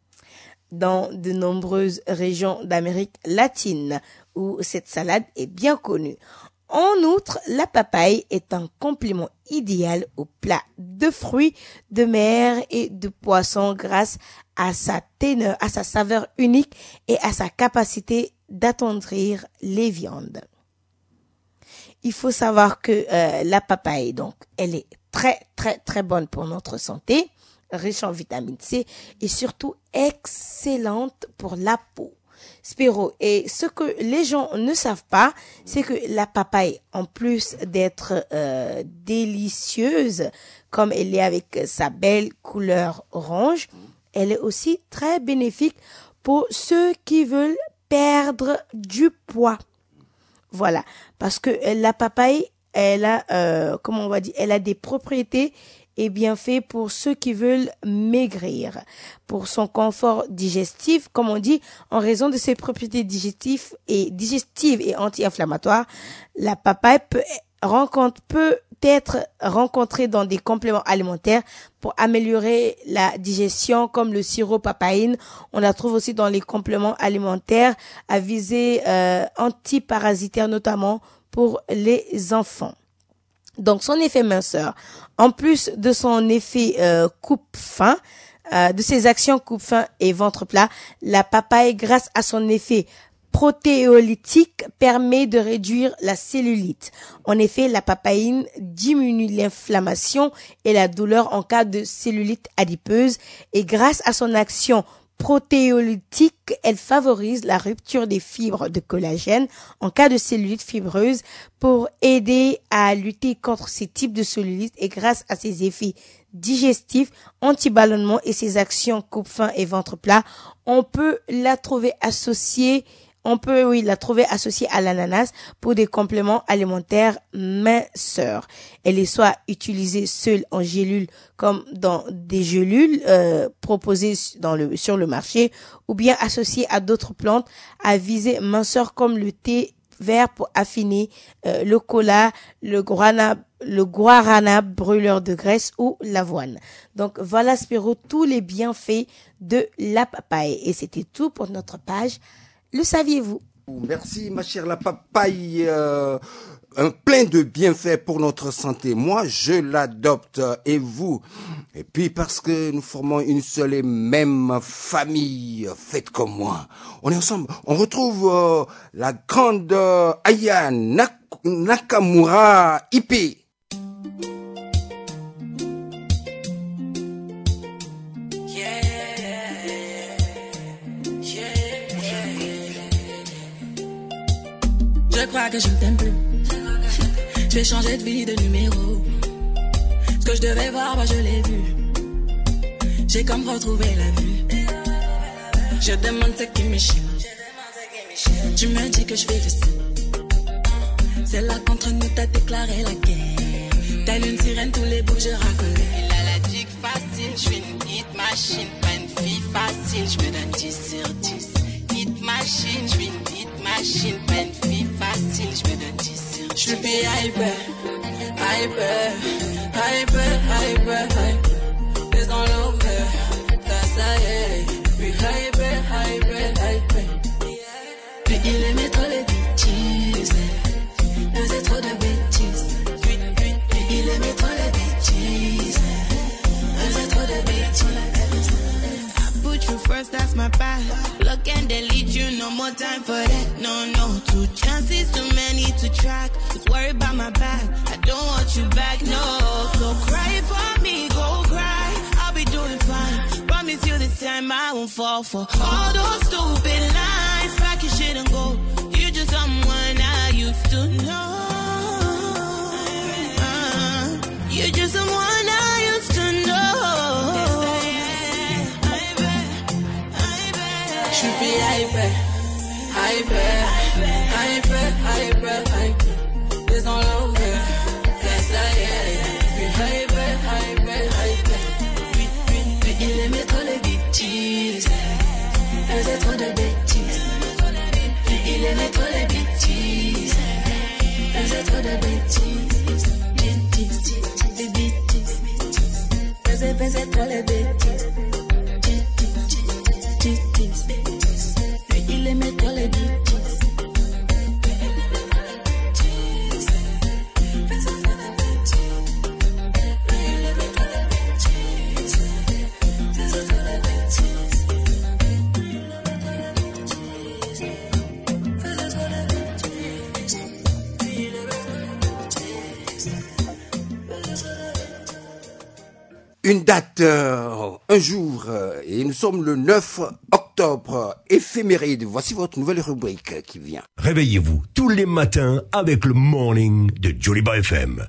Dans de nombreuses régions d'Amérique latine, où cette salade est bien connue. En outre, la papaye est un complément idéal aux plats de fruits de mer et de poissons grâce à sa teneur, à sa saveur unique et à sa capacité d'attendrir les viandes. Il faut savoir que la papaye, donc, elle est très, très, très bonne pour notre santé, riche en vitamine C et surtout excellente pour la peau. Spiro. Et ce que les gens ne savent pas, c'est que la papaye, en plus d'être délicieuse, comme elle est avec sa belle couleur orange, elle est aussi très bénéfique pour ceux qui veulent perdre du poids. Voilà, parce que la papaye, elle a, elle a des propriétés et bienfaits pour ceux qui veulent maigrir. Pour son confort digestif, comme on dit, en raison de ses propriétés digestives et anti-inflammatoires, la papaye peut être rencontrée dans des compléments alimentaires pour améliorer la digestion, comme le sirop papaïne. On la trouve aussi dans les compléments alimentaires à visée antiparasitaire, notamment pour les enfants. Donc, son effet minceur, en plus de son effet coupe-faim, de ses actions coupe-faim et ventre plat, la papaye, grâce à son effet protéolytique, permet de réduire la cellulite. En effet, la papaïne diminue l'inflammation et la douleur en cas de cellulite adipeuse, et grâce à son action protéolytique, elle favorise la rupture des fibres de collagène en cas de cellulite fibreuse pour aider à lutter contre ces types de cellulite. Et grâce à ses effets digestifs, anti-ballonnement et ses actions coupe-faim et ventre plat, on peut la trouver associée à l'ananas pour des compléments alimentaires minceurs. Elle est soit utilisée seule en gélule comme dans des gélules proposées sur le marché, ou bien associée à d'autres plantes à visée minceur comme le thé vert pour affiner le cola, le guarana brûleur de graisse ou l'avoine. Donc voilà, Spiro, tous les bienfaits de la papaye. Et c'était tout pour notre page. Le saviez-vous? Merci ma chère, la papaye, plein de bienfaits pour notre santé. Moi, je l'adopte, et vous? Et puis parce que nous formons une seule et même famille, faites comme moi. On est ensemble, on retrouve la grande Aya Nakamura IP. Je crois que je ne t'aime plus. Je vais changer de vie, de numéro. Ce que je devais voir, bah je l'ai vu. J'ai comme retrouvé la vue. Je demande ce qui m'échappe. Tu me dis que je fais du sang. C'est là qu'entre nous t'as déclaré la guerre. Telle une sirène, tous les bouts je racolais. Il a la dick facile, je suis une hit machine. Pas une fille facile, je me donne 10 sur 10. Hit machine, je suis une hit machine. Pas une fille facile, je me donne 10 sur 10. Je suis hyper. Les enlevés, ça y est. Puis hyper. Puis il aimait trop les bêtises. Faisait trop de bêtises. Puis il aimait trop les bêtises. Faisait trop de bêtises. I put you first, that's my path. Look and delete you, no more time for that. No, 2 chances, too many to track. Just worry about my back, I don't want you back, no. So cry for me, go cry, I'll be doing fine. Promise you this time I won't fall for all those stupid lies. Pack your shit and go, you're just someone I used to know. You're just someone I used to know. Je suis hyper. Les enlevés, ça y est. Puis hyper. Puis il aimait trop les bêtises. Faisait trop de bêtises. Puis il aimait trop les bêtises. Faisait trop de bêtises. Faisait trop les bêtises. Puis il aimait trop les bêtises. Une date, un jour, et nous sommes le 9 octobre. octobre, éphéméride. Voici votre nouvelle rubrique qui vient. Réveillez-vous tous les matins avec le morning de Joliba FM.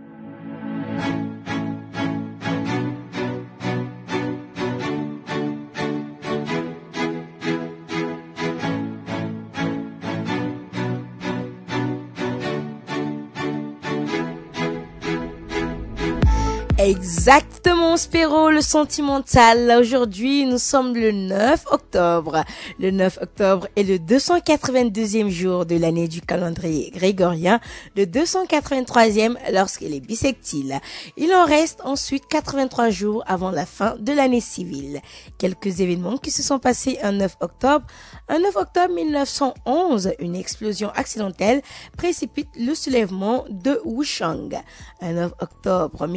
Exactement, Spéro, le sentimental. Aujourd'hui, nous sommes le 9 octobre. Le 9 octobre est le 282e jour de l'année du calendrier grégorien, le 283e lorsqu'il est bissextile. Il en reste ensuite 83 jours avant la fin de l'année civile. Quelques événements qui se sont passés un 9 octobre. Un 9 octobre 1911, une explosion accidentelle précipite le soulèvement de Wuchang. Un 9 octobre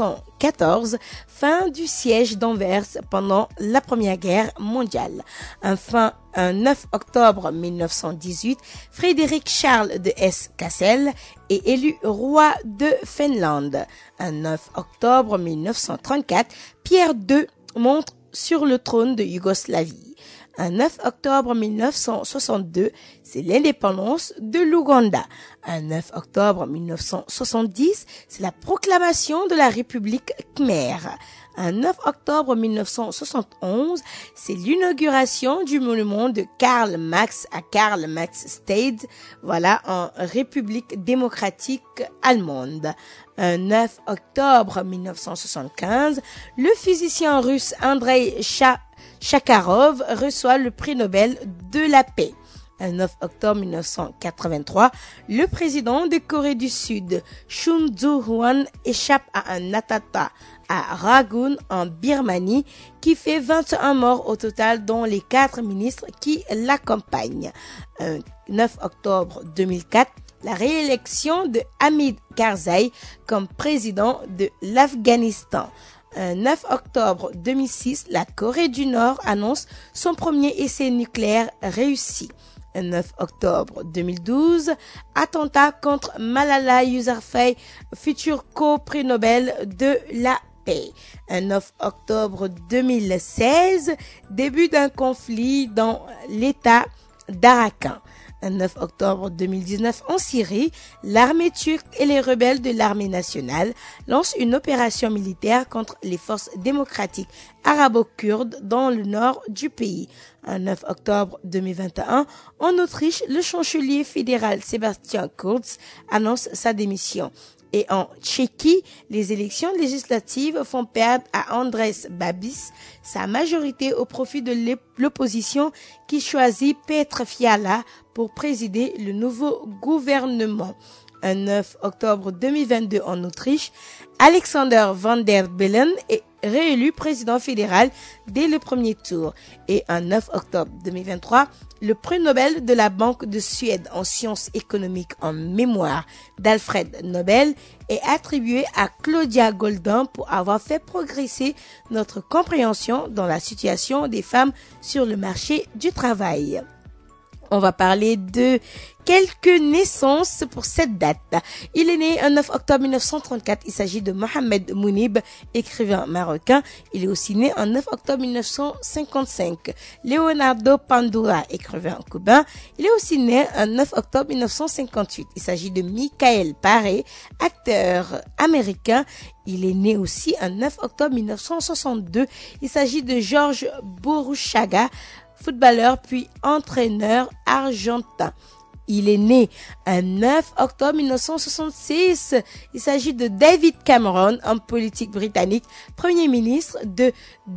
1914, fin du siège d'Anvers pendant la Première Guerre mondiale. Enfin, un 9 octobre 1918, Frédéric Charles de Hesse-Cassel est élu roi de Finlande. Un 9 octobre 1934, Pierre II monte sur le trône de Yougoslavie. Un 9 octobre 1962, c'est l'indépendance de l'Ouganda. Un 9 octobre 1970, c'est la proclamation de la République Khmer. Un 9 octobre 1971, c'est l'inauguration du monument de Karl Marx à Karl Marx Stade, voilà, en République démocratique allemande. Un 9 octobre 1975, le physicien russe Andrei Sakharov reçoit le prix Nobel de la paix. Un 9 octobre 1983, le président de Corée du Sud, Chun Doo-hwan, échappe à un attentat à Rangoon en Birmanie qui fait 21 morts au total, dont les 4 ministres qui l'accompagnent. Un 9 octobre 2004, la réélection de Hamid Karzai comme président de l'Afghanistan. Un 9 octobre 2006, la Corée du Nord annonce son premier essai nucléaire réussi. Un 9 octobre 2012, attentat contre Malala Yousafzai, futur co-prix Nobel de la paix. Un 9 octobre 2016, début d'un conflit dans l'État d'Arakan. Un 9 octobre 2019, en Syrie, l'armée turque et les rebelles de l'armée nationale lancent une opération militaire contre les forces démocratiques arabo-kurdes dans le nord du pays. Un 9 octobre 2021, en Autriche, le chancelier fédéral Sebastian Kurz annonce sa démission. Et en Tchéquie, les élections législatives font perdre à Andrés Babis sa majorité au profit de l'opposition qui choisit Petr Fiala pour présider le nouveau gouvernement. Un 9 octobre 2022 en Autriche, Alexander Van der Bellen est réélu président fédéral dès le premier tour. Et un 9 octobre 2023, le prix Nobel de la Banque de Suède en sciences économiques en mémoire d'Alfred Nobel est attribué à Claudia Goldin pour avoir fait progresser notre compréhension dans la situation des femmes sur le marché du travail. On va parler de quelques naissances pour cette date. Il est né un 9 octobre 1934. Il s'agit de Mohamed Mounib, écrivain marocain. Il est aussi né un 9 octobre 1955. Leonardo Pandura, écrivain cubain. Il est aussi né un 9 octobre 1958. Il s'agit de Michael Paré, acteur américain. Il est né aussi un 9 octobre 1962. Il s'agit de Georges Borushaga, footballeur puis entraîneur argentin. Il est né un 9 octobre 1966. Il s'agit de David Cameron, homme politique britannique, premier ministre de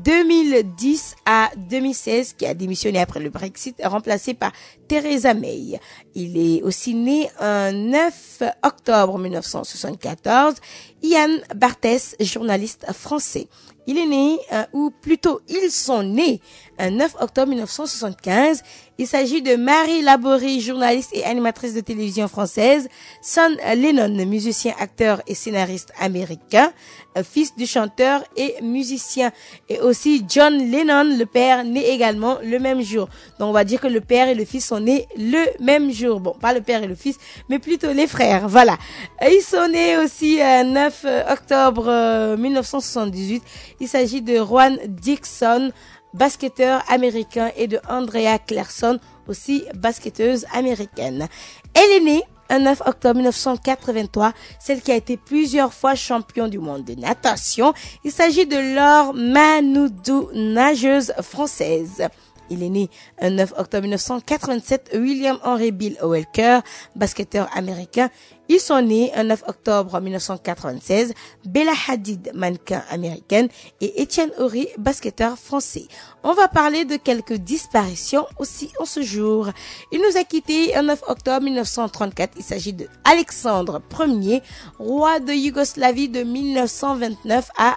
2010 à 2016, qui a démissionné après le Brexit, remplacé par Theresa May. Il est aussi né un 9 octobre 1974. Yann Barthès, journaliste français. Il est né, ou plutôt ils sont nés, un 9 octobre 1975. Il s'agit de Marie Laborie, journaliste et animatrice de télévision française. Son Lennon, musicien, acteur et scénariste américain, fils du chanteur et musicien. Et aussi John Lennon, le père, né également le même jour. Donc on va dire que le père et le fils sont nés le même jour. Bon, pas le père et le fils, mais plutôt les frères, voilà. Ils sont nés aussi 9 octobre 1978. Il s'agit de Juan Dixon basketteur américain, et de Andrea Clarkson, aussi basketteuse américaine. Elle est née un 9 octobre 1983, celle qui a été plusieurs fois champion du monde de natation. Il s'agit de Laure Manoudou, nageuse française. Il est né un 9 octobre 1987, William Henry Bill Welker, basketteur américain. Ils sont nés un 9 octobre 1996, Bella Hadid, mannequin américaine, et Étienne Horry, basketteur français. On va parler de quelques disparitions aussi en ce jour. Il nous a quittés un 9 octobre 1934. Il s'agit de Alexandre Ier, roi de Yougoslavie de 1929 à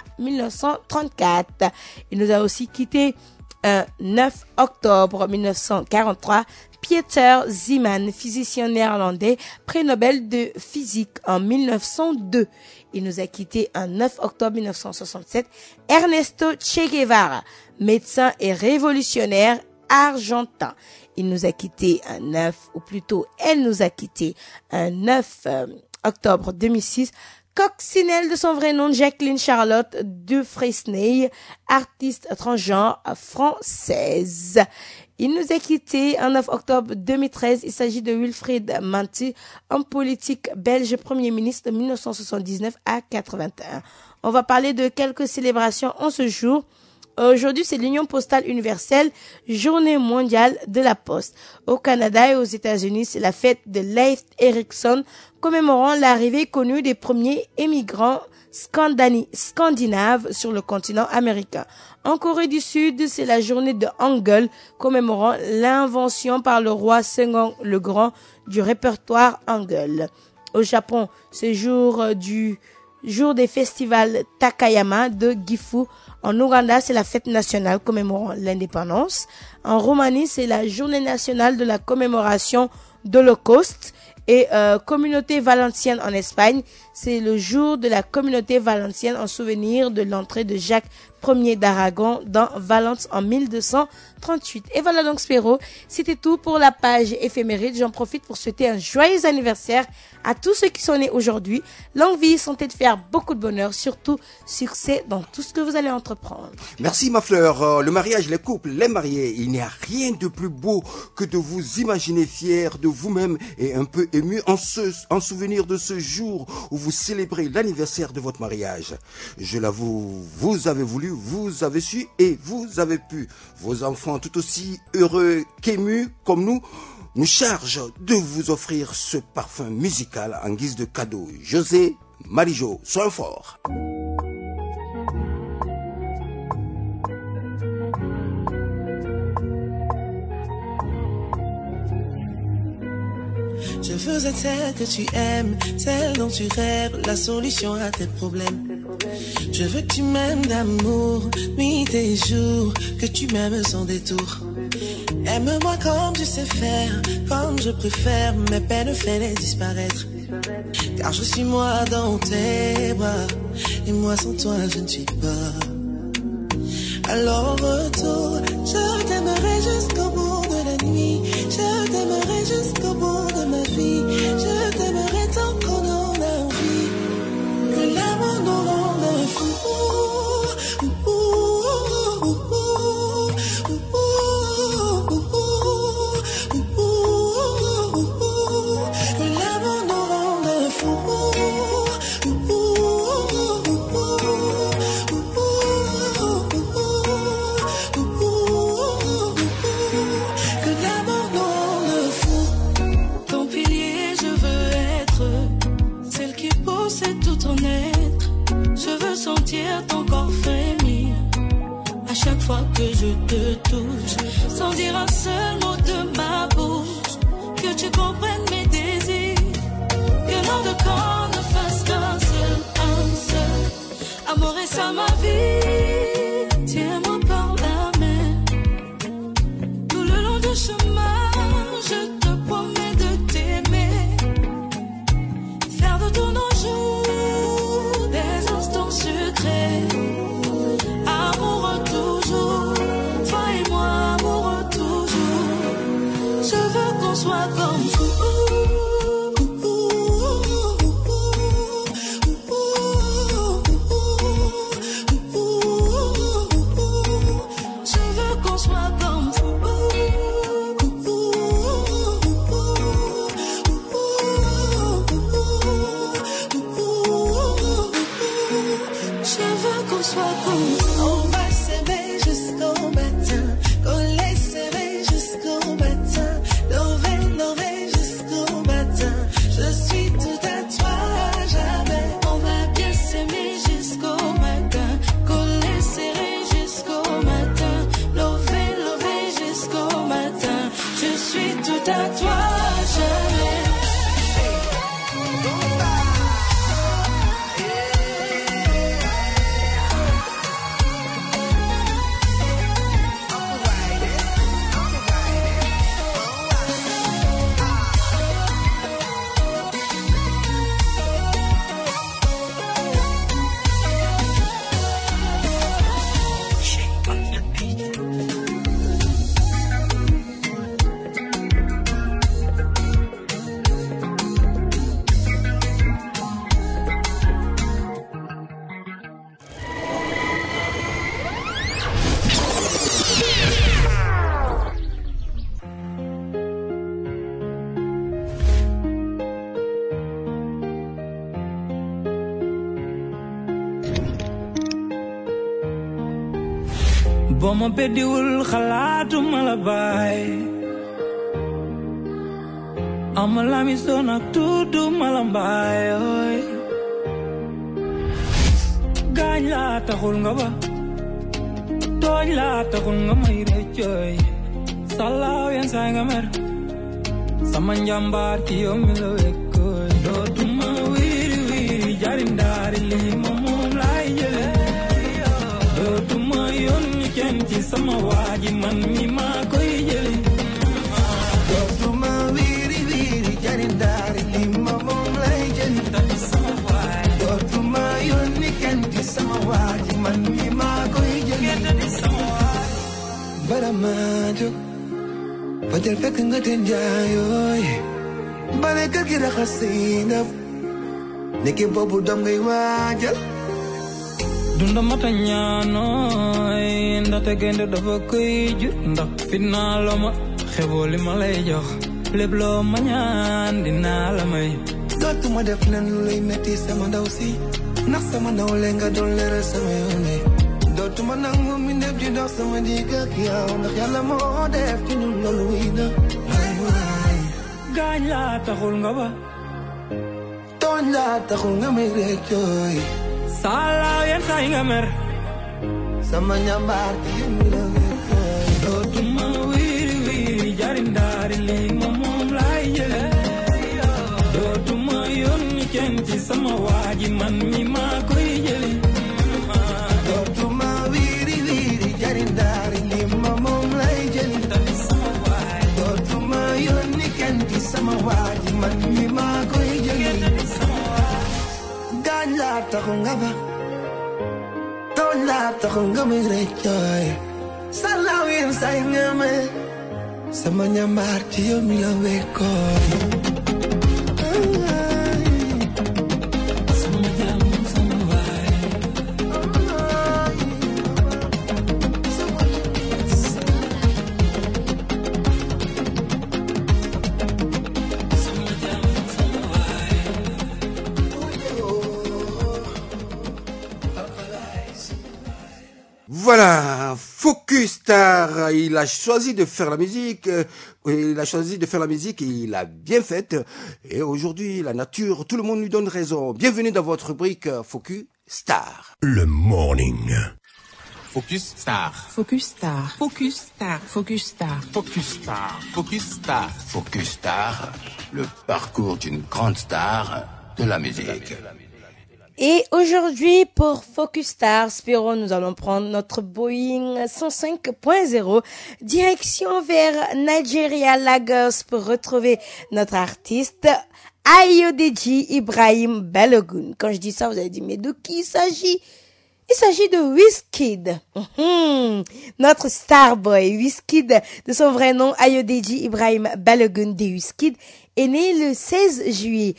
1934. Il nous a aussi quittés un 9 octobre 1943, Pieter Zeeman, physicien néerlandais, prix Nobel de physique en 1902. Il nous a quitté un 9 octobre 1967, Ernesto Che Guevara, médecin et révolutionnaire argentin. Il nous a quitté un 9, ou plutôt elle nous a quitté un 9 octobre 2006, coccinelle de son vrai nom, Jacqueline Charlotte de Fresnay, artiste transgenre française. Il nous a quitté un 9 octobre 2013. Il s'agit de Wilfried Manty, homme politique belge, premier ministre de 1979 à 81. On va parler de quelques célébrations en ce jour. Aujourd'hui, c'est l'Union postale universelle, journée mondiale de la poste. Au Canada et aux États-Unis, c'est la fête de Leif Erikson, commémorant l'arrivée connue des premiers émigrants scandinaves sur le continent américain. En Corée du Sud, c'est la journée de Hangul, commémorant l'invention par le roi Seongong le Grand du répertoire Hangul. Au Japon, c'est jour des festivals Takayama de Gifu. En Ouganda, c'est la fête nationale commémorant l'indépendance. En Roumanie, c'est la journée nationale de la commémoration de l'Holocauste. Et communauté valencienne en Espagne, c'est le jour de la communauté valencienne en souvenir de l'entrée de Jacques Ier d'Aragon dans Valence en 1238. Et voilà donc Spéro, c'était tout pour la page éphéméride. J'en profite pour souhaiter un joyeux anniversaire à tous ceux qui sont nés aujourd'hui. Longue vie, santé, de faire beaucoup de bonheur, surtout succès dans tout ce que vous allez entreprendre. Merci ma fleur. Le mariage, les couples, les mariés, il n'y a rien de plus beau que de vous imaginer fier de vous-même et un peu ému en souvenir de ce jour où vous célébrez l'anniversaire de votre mariage. Je l'avoue, vous avez voulu, vous avez su et vous avez pu. Vos enfants tout aussi heureux qu'émus comme nous chargent de vous offrir ce parfum musical en guise de cadeau. José Marijo, sois fort. Je veux être celle que tu aimes, celle dont tu rêves, la solution à tes problèmes. Je veux que tu m'aimes d'amour, nuit et jour, que tu m'aimes sans détour. Aime-moi comme tu sais faire, comme je préfère, mes peines fais-les disparaître. Car je suis moi dans tes bras, et moi sans toi je ne suis pas. Alors retour, je t'aimerai jusqu'au bout de la nuit, je t'aimerai jusqu'au bout de ma vie, je t'aimerai tant qu'on en a envie, que l'amour nous rende fous. Ton corps frémir à chaque fois que je te touche, sans dire un seul mot de ma bouche, que tu comprennes mes désirs, que notre corps ne fasse qu'un seul. Amour est ça ma vie, tiens-moi par la main, tout le long du chemin, je te promets de t'aimer, faire de tous nos jours des instants secrets. Amoureux toujours, toi et moi amoureux toujours. Je veux qu'on soit comme fou. Boma beddiwul xalaatuma la baay ama lami sonak tudduma la mbaay ooy gaañ laa taxul nga ba tooñ laa taxul nga may rëccooy salaaw yenn saay nga mer sama njàmbaar ci yow mi la wekkooy dootuma wiiri wiiri jarindaari lii ma moom laay jële dootuma yónni kenn ci sama waaji man mi maa koy jële dootuma wiiri wiiri jarindaari lii ma moom laay jële dootuma yónni kenn ci sama waaji man mi maa koy jële bara maa jóg fajar fekk nga te njaayooy bale kër gi raxas say ndab niki boobu doom ngay waajal dunda mata ñaanooy ndaxte gaynde dafa koy jur ndax fitnaa la ma xeboo li ma lay jox lépp loo ma ñaan dinaa la may dootuma def len lu lay metti sama ndaw si ndax sama ndaw le nga doon leeral sama yoone dootuma nangu mi def di dox sama digg ak yow ndax yàlla moo def ci ñun loolu wéy na gaañ laa taxul nga ba tooñ laa taxul nga may réccooy salaaw yenn saay nga mer sama ñambaar ci yow mi la réccooy dootuma wiiri wiiri jarindaari lii ma moom laay jële dootuma yónni kenn ci sama waaji man mi maa koy jële dootuma wiiri wiiri jarindaari lii ma moom laay jële dootuma yónni kenn ci sama waaji man mi maa koy jële gaañ laa taxul nga ba tooñ laa taxul nga may réccooy salaaw yenn saay nga me sama ñambaar ci yow mi la wekkooy Voilà, Focus Star, il a choisi de faire la musique, et il a bien fait. Et aujourd'hui, la nature, tout le monde lui donne raison. Bienvenue dans votre rubrique Focus Star. Le morning. Focus Star. Focus Star. Focus Star. Focus Star. Focus Star. Focus Star. Focus Star, le parcours d'une grande star de la musique. Et aujourd'hui, pour Focus Star, Spiro, nous allons prendre notre Boeing 105.0 direction vers Nigeria, Lagos, pour retrouver notre artiste Ayodeji Ibrahim Balogun. Quand je dis ça, vous allez dire, mais de qui il s'agit? Il s'agit de Wizkid. Notre starboy Wizkid, de son vrai nom Ayodeji Ibrahim Balogun de Wizkid, est né le 16 juillet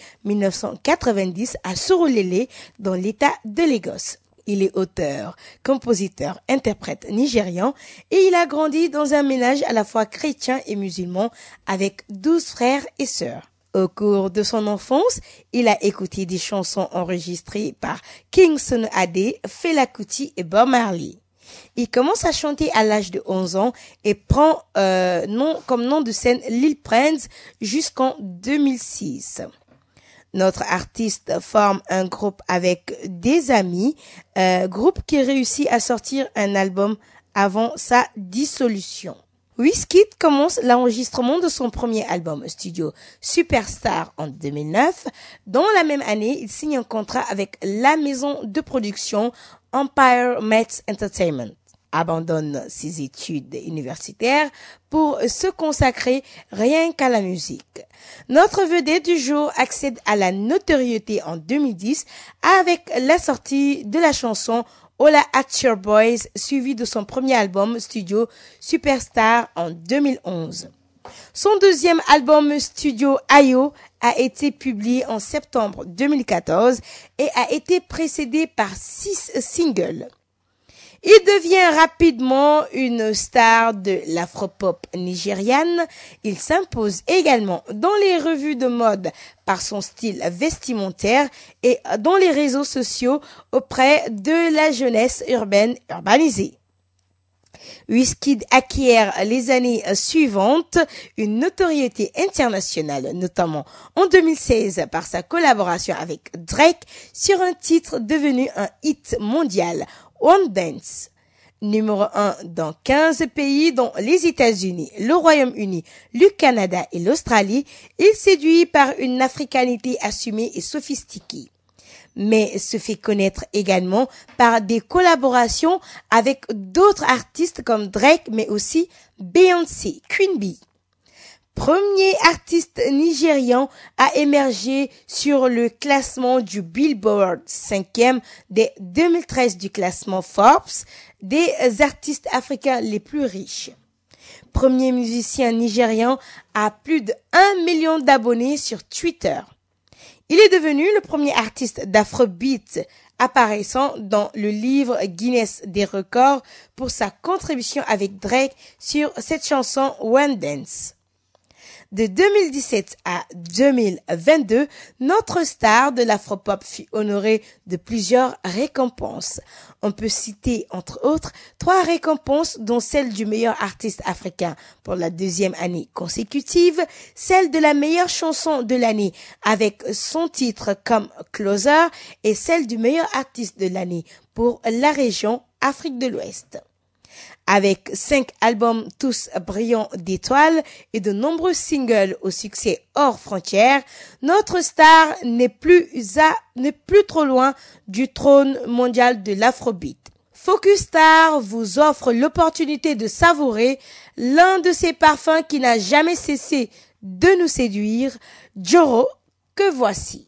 1990 à Surulere, dans l'état de Lagos. Il est auteur, compositeur, interprète nigérian et il a grandi dans un ménage à la fois chrétien et musulman avec 12 frères et sœurs. Au cours de son enfance, il a écouté des chansons enregistrées par Kingston Adé, Fela Kuti et Bob Marley. Il commence à chanter à l'âge de 11 ans et prend comme nom de scène Lil Prince jusqu'en 2006. Notre artiste forme un groupe avec des amis, groupe qui réussit à sortir un album avant sa dissolution. Wizkid commence l'enregistrement de son premier album studio Superstar en 2009. Dans la même année, il signe un contrat avec la maison de production Empire Met Entertainment. Abandonne ses études universitaires pour se consacrer rien qu'à la musique. Notre vedette du jour accède à la notoriété en 2010 avec la sortie de la chanson Holla at Your Boys, suivi de son premier album studio Superstar en 2011. Son deuxième album studio Ayo a été publié en septembre 2014 et a été précédé par 6 singles. Il devient rapidement une star de l'afropop nigériane. Il s'impose également dans les revues de mode par son style vestimentaire et dans les réseaux sociaux auprès de la jeunesse urbaine urbanisée. Wizkid acquiert les années suivantes une notoriété internationale, notamment en 2016 par sa collaboration avec Drake sur un titre devenu un hit mondial, One Dance. Numéro 1 dans 15 pays dont les États-Unis, le Royaume-Uni, le Canada et l'Australie, il séduit par une africanité assumée et sophistiquée. Mais se fait connaître également par des collaborations avec d'autres artistes comme Drake, mais aussi Beyoncé, Queen Bee. Premier artiste nigérian à émerger sur le classement du Billboard 5e dès 2013 du classement Forbes des artistes africains les plus riches. Premier musicien nigérian à plus de 1 million d'abonnés sur Twitter. Il est devenu le premier artiste d'Afrobeat apparaissant dans le livre Guinness des records pour sa contribution avec Drake sur cette chanson One Dance. De 2017 à 2022, notre star de l'afropop fut honorée de plusieurs récompenses. On peut citer, entre autres, 3 récompenses, dont celle du meilleur artiste africain pour la 2e année consécutive, celle de la meilleure chanson de l'année avec son titre comme Closer et celle du meilleur artiste de l'année pour la région Afrique de l'Ouest. Avec 5 albums tous brillants d'étoiles et de nombreux singles au succès hors frontières, notre star n'est plus trop loin du trône mondial de l'Afrobeat. Focus Star vous offre l'opportunité de savourer l'un de ces parfums qui n'a jamais cessé de nous séduire, Joro, que voici.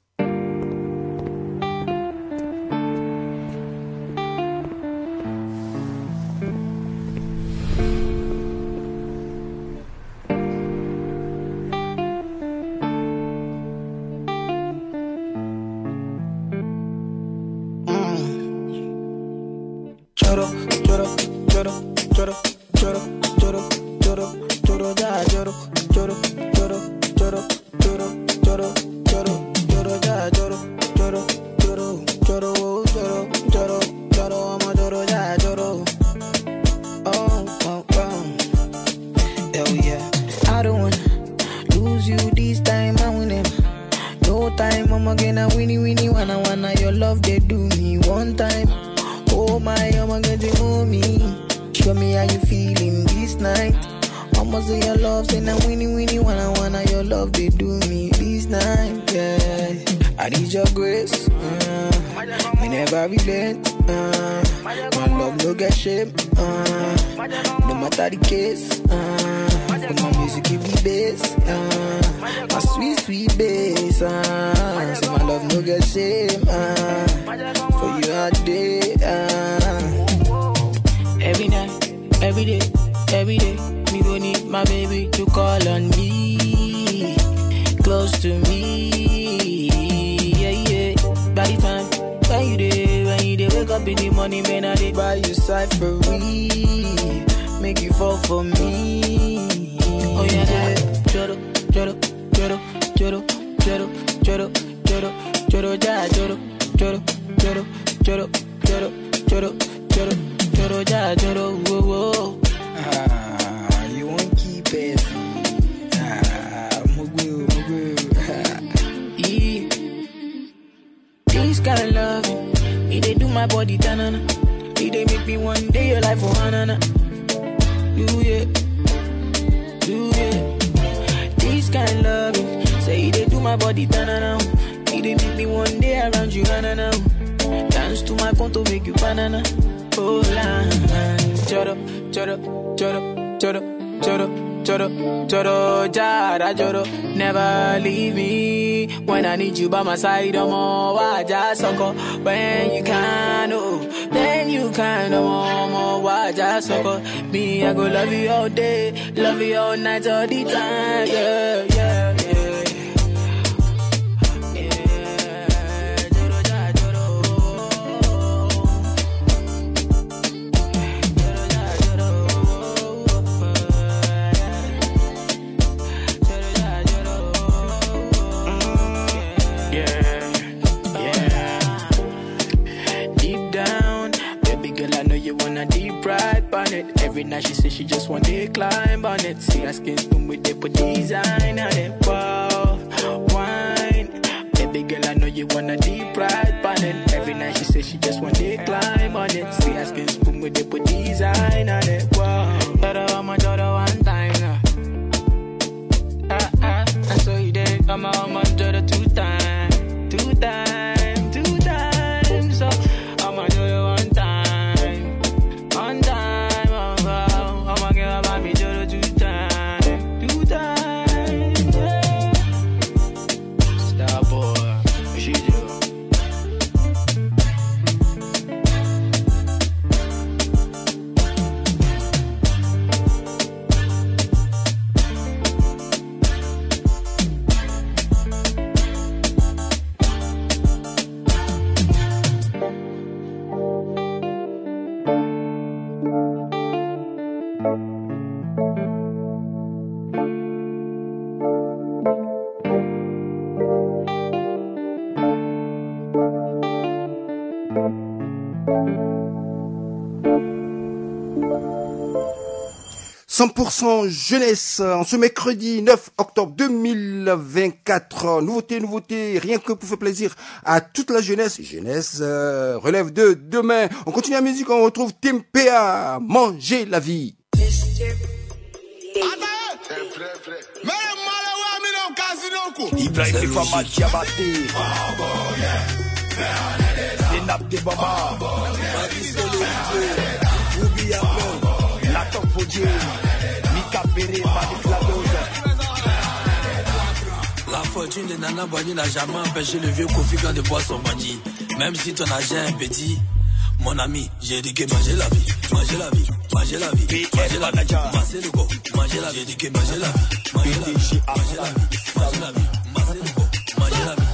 Choro, choro, choro, choro, choro, choro, choro, choro, ya, choro, choro, choro, choro, choro, choro, choro, choro, ya, choro, choro, choro, choro, choro, choro, choro, I'm a choro, ya, choro. Oh, oh, oh. Hell yeah. I don't wanna lose you this time, I win him. No time, I'm gonna winnie, wanna, your love, they do me one time. Oh my, I'm getting on me. Show me how you feeling this night. I'ma say your love, say now winnie, wanna, your love, they do me this night, yeah. I need your grace, we never relent, my love no get shame, no matter the case, when my music give me bass, my sweet bass, so my love no get shame, for you all day, every night, every day, me gon' need my baby to call on me, close to me, yeah. By the time when you dey wake up in the morning, man, I dey buy you cyphery, make you fall for me. Oh yeah, choro, choro, choro, choro, choro, choro, choro, choro, ja, choro, choro, choro, choro, choro, choro, choro, choro, ja, choro, whoa, whoa. You won't keep it. Mugu. Yeah. This kind of love, it dey do my body tanana. It dey make me one day your life for hanana. Do yeah. This kind of love, say it dey do my body tanana. It dey make me one day around you hanana. Dance to my phone to make you banana. Oh la, choro, choro, choro, choro, choro, choro, choro, jara, choro. Never leave me when I need you by my side. I'm all waja soko. When you can, oh, then you can. I'm all waja soko. Me, I go love you all day, love you all night, all the time. Yeah, yeah, yeah. it. Every night she says she just want to climb on it. See her skin smooth with the design on it. Wow, wine. Baby girl, I know you wanna deep ride on it. Every night she says she just want to climb on it. See her skin smooth with the design on it. Wow, daughter, I'm a daughter one time now. I saw you there, I'm a daughter two times. Two times, two times. So I'm a daughter one time. One time, I'm a girl about me daughter two times. Two times, yeah. Star boy. « 100% jeunesse en ce mercredi 9 octobre 2024. Nouveauté, rien que pour faire plaisir à toute la jeunesse. Jeunesse relève de demain. On continue la musique, on retrouve Tim PA, Manger la vie. Ibrahim Fama Diabaté Sénap de Baba Rubi Apple La Tompodier Mika Péré Malik Ladoza. La fortune de Nana Bani n'a jamais empêché le vieux Kofi quand de boire son bandit. Même si ton argent est petit, mon ami, j'ai dit que manger la vie, manger la vie, manger la vie, manger la vie, masser le go, manger la vie, j'ai dit que manger la vie, manger la vie, manger la vie, manger la vie, masser le go, manger la vie.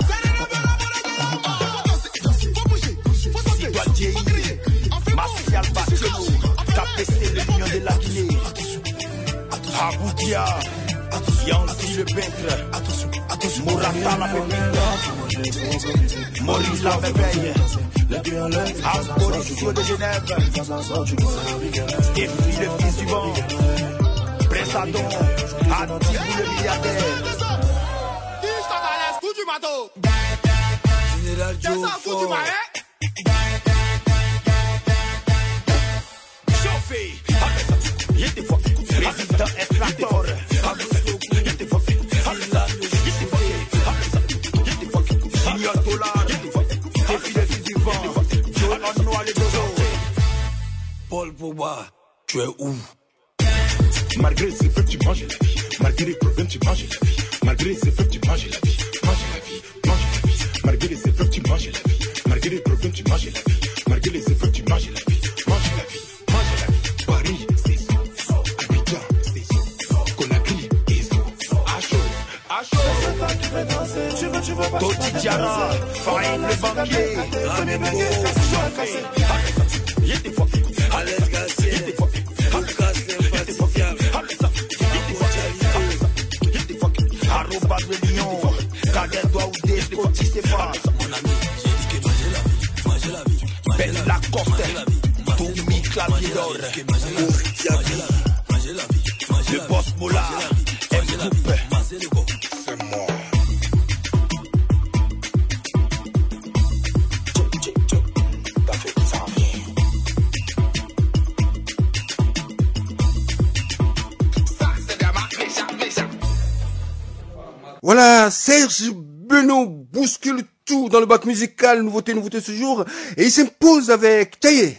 Si doit dire, Martial Bachelot, KPC, l'union de la Guinée, Aboudia, Yancy le peintre, Morata la pépite, Maurice la merveille, Mauricio de Genève, Stéphie le fils du vent, Pressadon, Atibou le milliardaire. Général Joe Fort. Chauffé, président extracteur, Signor Dollar, Stéphie le fils du vent, Joe Noir les dodo. Paul Pogba, tu es où? Malgré ces faits, tu manges la vie. Malgré les problèmes, tu manges la vie. Malgré ces faits, tu manges la vie. Mange la vie, mange la vie. Malgré ces faits, tu manges la vie. Malgré les problèmes, tu manges la vie. Malgré les faits, tu manges la vie. Mange la vie, mange la vie. Paris, c'est ça. Abidjan, c'est ça. Conakry, et ça. À chaud. Tu veux pas Toti Diarra, Faïm le banquier, Ramembo, Alex Garcia, Lucas Pacifiable, Arroba de Lyon, Kader Douaoudé, Scotty Stéphane. Mon ami, j'ai dit que manger la vie, manger la vie, Ben Lacoste, Toumi Clavier-d'Or, le boss Mola, M-Coupe, c'est moi. Voilà, Serge Benoît bouscule tout dans le bac musical, nouveauté ce jour, et il s'impose avec Taillé.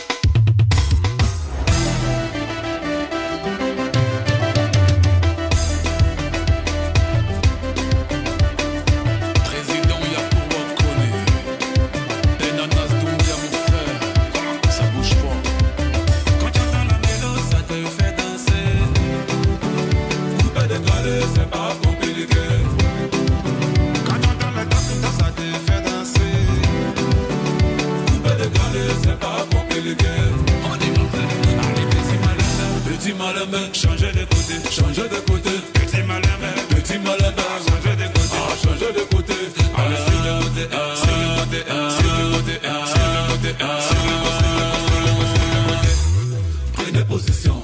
Changer de côté, changer de côté. Petit malin, changer de côté, changer de côté. Allez, c'est le côté, c'est le côté, c'est le côté, c'est le côté, c'est le côté. Prenez position.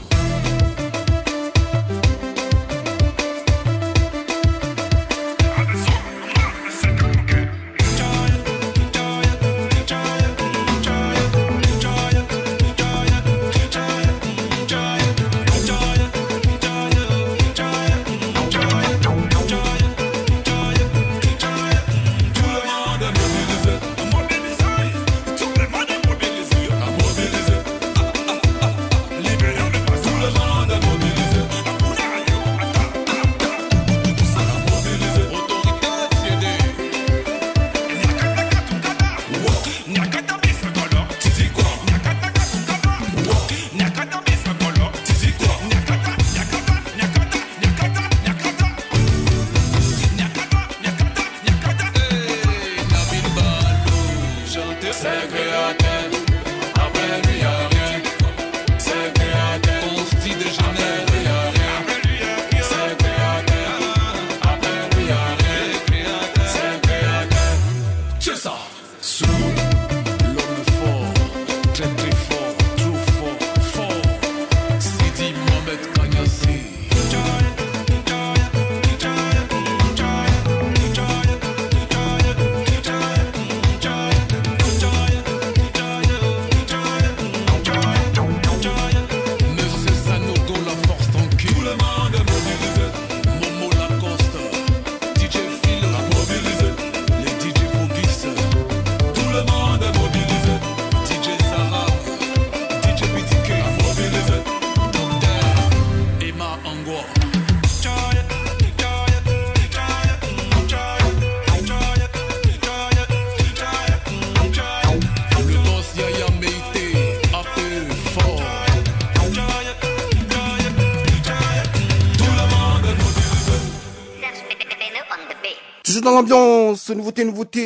Dans l'ambiance, nouveauté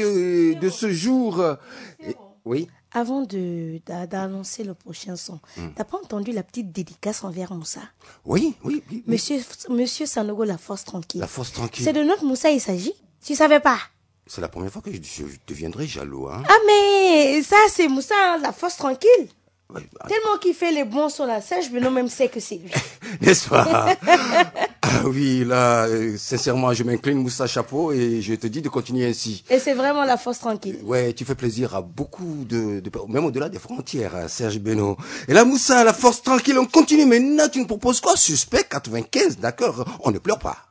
de ce jour. Oui. Avant d'annoncer le prochain son, t'as pas entendu la petite dédicace envers Moussa? Oui. Monsieur Sanogo, la force tranquille. La force tranquille. C'est de notre Moussa il s'agit? Tu savais pas? C'est la première fois que je deviendrai jaloux, hein. Ah mais ça c'est Moussa, hein, la force tranquille. Ouais, tellement qu'il fait les bons sur la sèche, Beno même sait que c'est lui. N'est-ce pas? Ah oui, là, sincèrement, je m'incline, Moussa, chapeau, et je te dis de continuer ainsi. Et c'est vraiment la force tranquille. Ouais, tu fais plaisir à beaucoup même au-delà des frontières, hein, Serge Beno. Et là, Moussa, la force tranquille, on continue. Maintenant, tu nous proposes quoi? Suspect 95, d'accord? On ne pleure pas.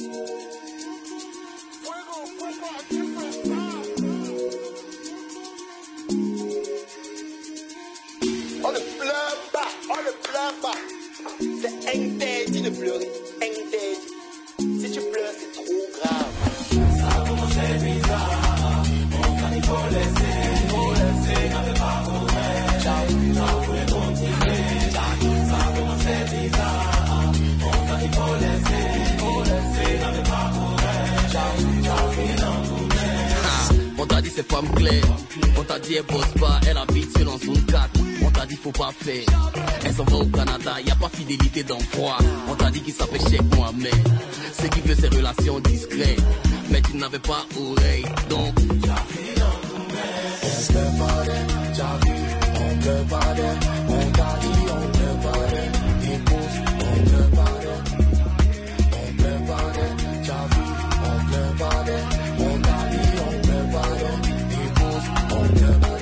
C'est interdit de pleurer, interdit. Si tu pleures, c'est trop grave. Ça a commencé bizarre, on a dit faut laisser, n'avait pas correct. Ça voulait continuer, ça a commencé bizarre, on a dit faut laisser, n'avait pas correct. Ça finit dans tourner. On t'a dit c'est femme claire, on t'a dit elle bosse pas, elle habite seule en zone 4. On t'a dit faut pas faire, elle s'en va au Canada, y a pas fidélité d'emploi. On t'a dit qu'il s'appelle Cheikh Mohamed, c'est qui veut ses relations discrètes, mais tu n'avais pas oreille, donc t'as fini dans ton mec. On pleure pas d'elle, t'as vu, on pleure pas d'elle, on t'a dit on pleure pas d'elle, épouse, on pleure pas d'elle, on pleure pas d'elle, t'as vu, on pleure pas d'elle, on t'a dit on pleure pas d'elle, épouse, on pleure pas d'elle.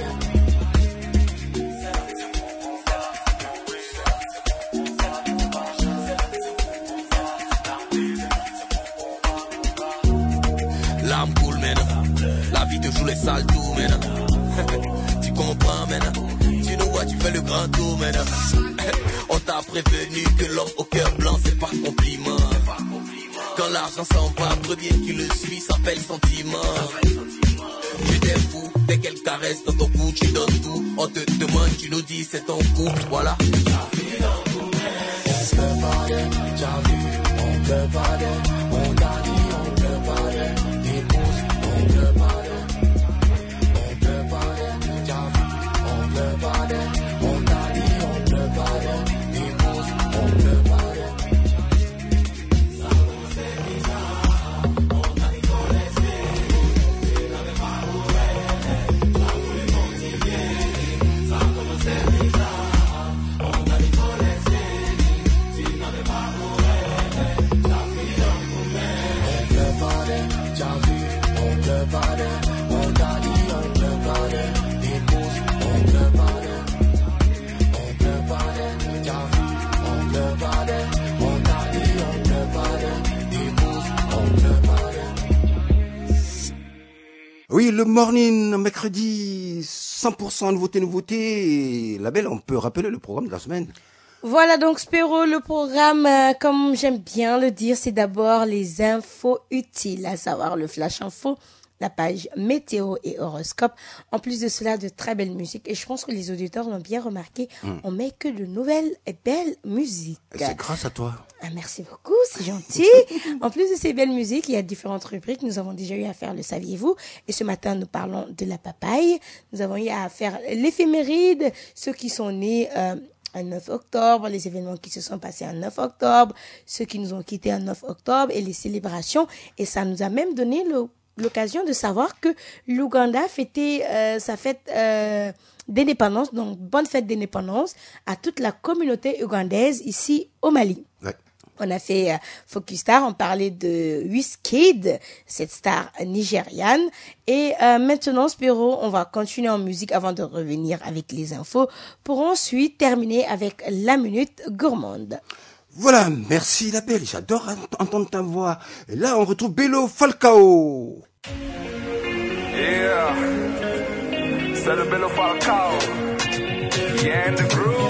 La vie te joue les sales tours, maintenant. Tu comprends, maintenant. Tu nous vois, tu fais le grand tour, maintenant. On t'a prévenu que l'homme au cœur blanc, c'est pas compliment. Quand l'argent s'en va, premier qui le suit s'appelle sentiment. Tu t'es fou, dès qu'elle caresse dans ton cou, tu donnes tout. On te demande, tu nous dis, c'est ton coup, voilà. On pleure pas d'elle, t'as vu, on pleure pas d'elle, on t'a dit, on pleure pas d'elle. On pleure pas d'elle, on pleure pas d'elle, t'as vu, on pleure pas d'elle, on t'a dit, on pleure pas d'elle, épouse, on pleure pas d'elle. Ça c'est bizarre, on t'a dit faut laisser, tu n'avais pas ouvert, ça voulait continuer, ça c'est bizarre, on t'a dit faut laisser, Oui, le morning, mercredi, 100% nouveauté. Et la belle, on peut rappeler le programme de la semaine. Voilà donc Spéro, le programme, comme j'aime bien le dire, c'est d'abord les infos utiles, à savoir le flash info, la page météo et horoscope. En plus de cela, de très belles musiques. Et je pense que les auditeurs l'ont bien remarqué, on met que de nouvelles et belles musiques. C'est grâce à toi. Ah, merci beaucoup, c'est gentil. En plus de ces belles musiques, il y a différentes rubriques. Nous avons déjà eu à faire le saviez-vous. Et ce matin, nous parlons de la papaye. Nous avons eu à faire l'éphéméride, ceux qui sont nés... un 9 octobre, les événements qui se sont passés un 9 octobre, ceux qui nous ont quittés un 9 octobre et les célébrations. Et ça nous a même donné l'occasion de savoir que l'Ouganda fêtait sa fête d'indépendance, donc bonne fête d'indépendance à toute la communauté ougandaise ici au Mali. Ouais. On a fait Focus Star, on parlait de Wizkid, cette star nigériane. Et maintenant, Spéro, on va continuer en musique avant de revenir avec les infos pour ensuite terminer avec la minute gourmande. Voilà, merci la belle, j'adore entendre ta voix. Et là, on retrouve Bello Falcao. Yeah, c'est le Bello Falcao. Yeah, in the groove.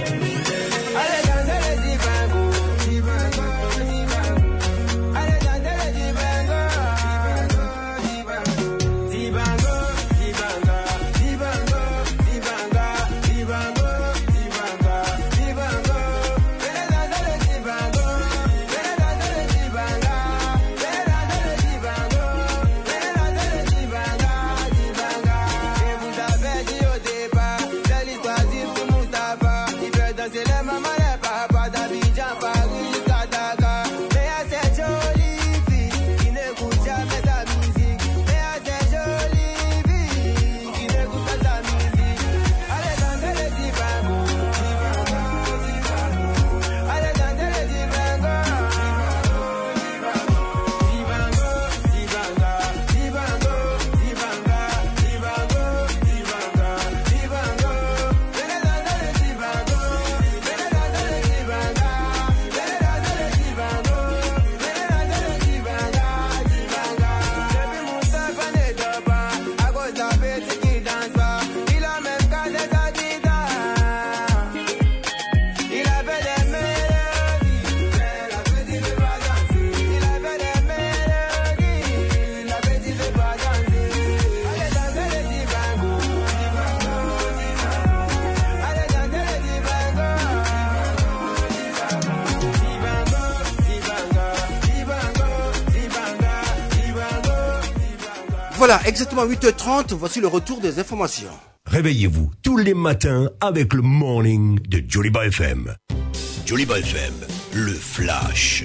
Voilà, exactement 8h30, voici le retour des informations. Réveillez-vous tous les matins avec le morning de Joliba FM. Joliba FM, le flash.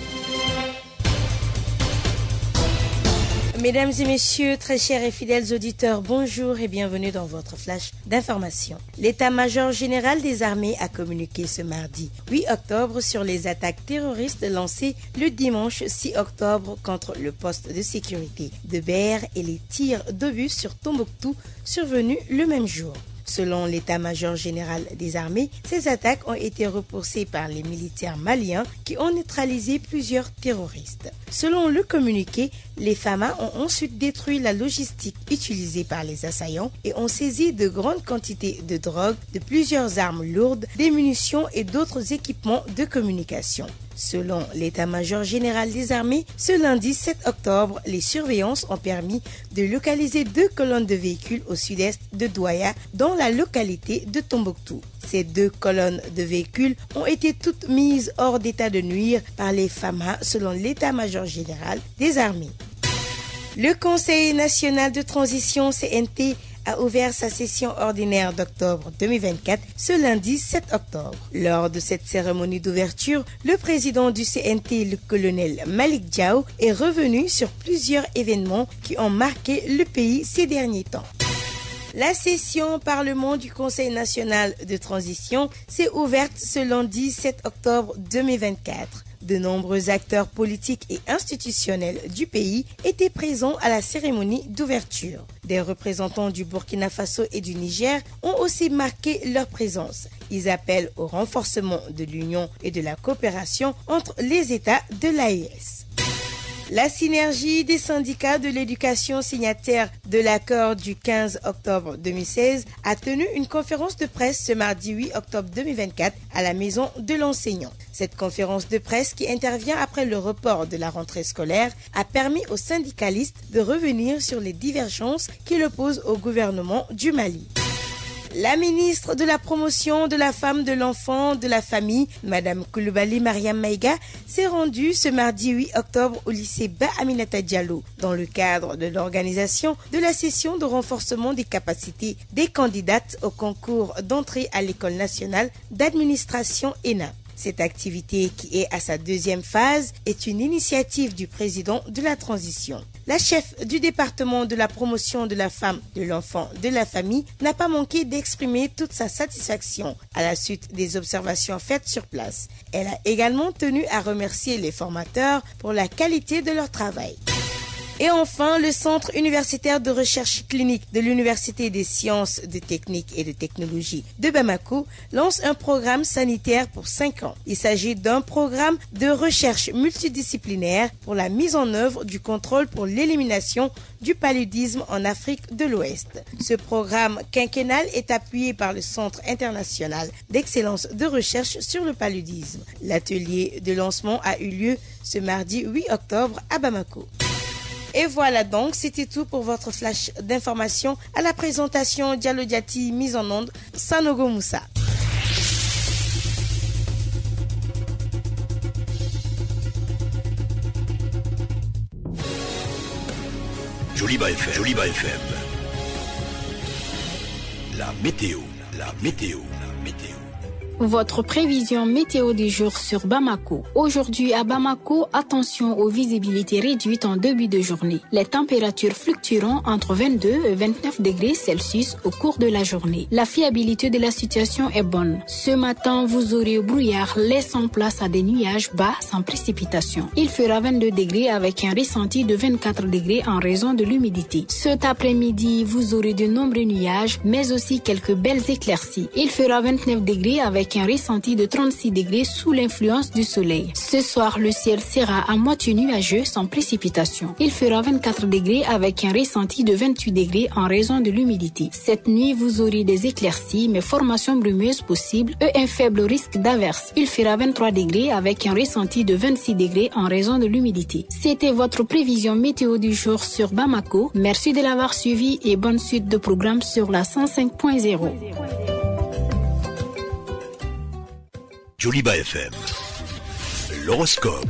Mesdames et messieurs, très chers et fidèles auditeurs, bonjour et bienvenue dans votre flash d'information. L'état-major général des armées a communiqué ce mardi 8 octobre sur les attaques terroristes lancées le dimanche 6 octobre contre le poste de sécurité de Ber et les tirs d'obus sur Tombouctou survenus le même jour. Selon l'état-major général des armées, ces attaques ont été repoussées par les militaires maliens qui ont neutralisé plusieurs terroristes. Selon le communiqué, les FAMA ont ensuite détruit la logistique utilisée par les assaillants et ont saisi de grandes quantités de drogue, de plusieurs armes lourdes, des munitions et d'autres équipements de communication. Selon l'état-major général des armées, ce lundi 7 octobre, les surveillances ont permis de localiser 2 colonnes de véhicules au sud-est de Douaya, dans la localité de Tombouctou. Ces 2 colonnes de véhicules ont été toutes mises hors d'état de nuire par les FAMA, selon l'état-major général des armées. Le Conseil national de transition CNT a ouvert sa session ordinaire d'octobre 2024 ce lundi 7 octobre. Lors de cette cérémonie d'ouverture, le président du CNT, le colonel Malik Diaw, est revenu sur plusieurs événements qui ont marqué le pays ces derniers temps. La session Parlement du Conseil national de transition s'est ouverte ce lundi 7 octobre 2024. De nombreux acteurs politiques et institutionnels du pays étaient présents à la cérémonie d'ouverture. Des représentants du Burkina Faso et du Niger ont aussi marqué leur présence. Ils appellent au renforcement de l'union et de la coopération entre les États de l'AES. La synergie des syndicats de l'éducation signataires de l'accord du 15 octobre 2016 a tenu une conférence de presse ce mardi 8 octobre 2024 à la Maison de l'enseignant. Cette conférence de presse qui intervient après le report de la rentrée scolaire a permis aux syndicalistes de revenir sur les divergences qui l'opposent au gouvernement du Mali. La ministre de la Promotion de la Femme, de l'Enfant, de la Famille, Madame Coulibaly Mariam Maïga, s'est rendue ce mardi 8 octobre au lycée Ba Aminata Diallo dans le cadre de l'organisation de la session de renforcement des capacités des candidates au concours d'entrée à l'École nationale d'administration ENA. Cette activité, qui est à sa deuxième phase, est une initiative du président de la transition. La chef du département de la promotion de la femme, de l'enfant, de la famille n'a pas manqué d'exprimer toute sa satisfaction à la suite des observations faites sur place. Elle a également tenu à remercier les formateurs pour la qualité de leur travail. Et enfin, le Centre universitaire de recherche clinique de l'Université des sciences, de technique et de technologie de Bamako lance un programme sanitaire pour 5 ans. Il s'agit d'un programme de recherche multidisciplinaire pour la mise en œuvre du contrôle pour l'élimination du paludisme en Afrique de l'Ouest. Ce programme quinquennal est appuyé par le Centre international d'excellence de recherche sur le paludisme. L'atelier de lancement a eu lieu ce mardi 8 octobre à Bamako. Et voilà donc, c'était tout pour votre flash d'information. À la présentation, Diallo Diati, mise en onde, Sanogo Moussa. Joliba FM. La météo. Votre prévision météo du jour sur Bamako. Aujourd'hui à Bamako, attention aux visibilités réduites en début de journée. Les températures fluctueront entre 22 et 29 degrés Celsius au cours de la journée. La fiabilité de la situation est bonne. Ce matin, vous aurez brouillard laissant place à des nuages bas sans précipitation. Il fera 22 degrés avec un ressenti de 24 degrés en raison de l'humidité. Cet après-midi, vous aurez de nombreux nuages, mais aussi quelques belles éclaircies. Il fera 29 degrés avec un ressenti de 36 degrés sous l'influence du soleil. Ce soir, le ciel sera à moitié nuageux sans précipitation. Il fera 24 degrés avec un ressenti de 28 degrés en raison de l'humidité. Cette nuit, vous aurez des éclaircies, mais formation brumeuse possible et un faible risque d'averse. Il fera 23 degrés avec un ressenti de 26 degrés en raison de l'humidité. C'était votre prévision météo du jour sur Bamako. Merci de l'avoir suivi et bonne suite de programme sur la 105.0. Joliba FM. L'horoscope.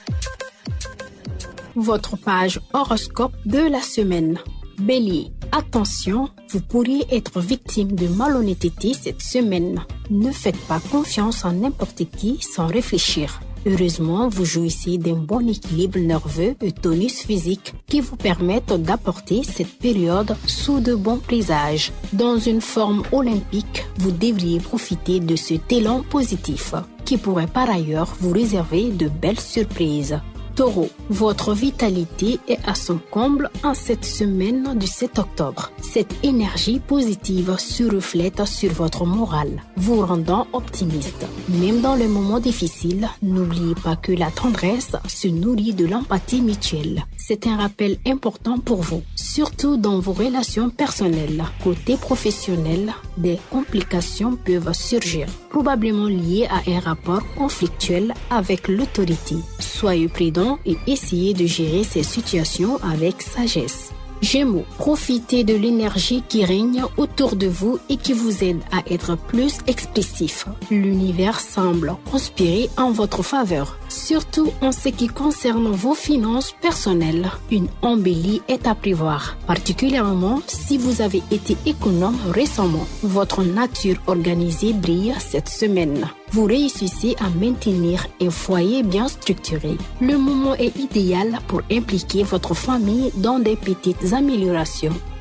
Votre page horoscope de la semaine. Bélier, attention, vous pourriez être victime de malhonnêteté cette semaine. Ne faites pas confiance en n'importe qui sans réfléchir. Heureusement, vous jouissez d'un bon équilibre nerveux et tonus physique qui vous permettent d'apporter cette période sous de bons présages. Dans une forme olympique, vous devriez profiter de cet élan positif qui pourrait par ailleurs vous réserver de belles surprises. Taureau, votre vitalité est à son comble en cette semaine du 7 octobre. Cette énergie positive se reflète sur votre morale, vous rendant optimiste. Même dans les moments difficiles, n'oubliez pas que la tendresse se nourrit de l'empathie mutuelle. C'est un rappel important pour vous, surtout dans vos relations personnelles. Côté professionnel, des complications peuvent surgir, probablement liées à un rapport conflictuel avec l'autorité. Soyez prudents et essayez de gérer ces situations avec sagesse. Gémeaux, profitez de l'énergie qui règne autour de vous et qui vous aide à être plus expressif. L'univers semble conspirer en votre faveur, surtout en ce qui concerne vos finances personnelles. Une embellie est à prévoir, particulièrement si vous avez été économe récemment. Votre nature organisée brille cette semaine. Vous réussissez à maintenir un foyer bien structuré. Le moment est idéal pour impliquer votre famille dans des petites améliorations.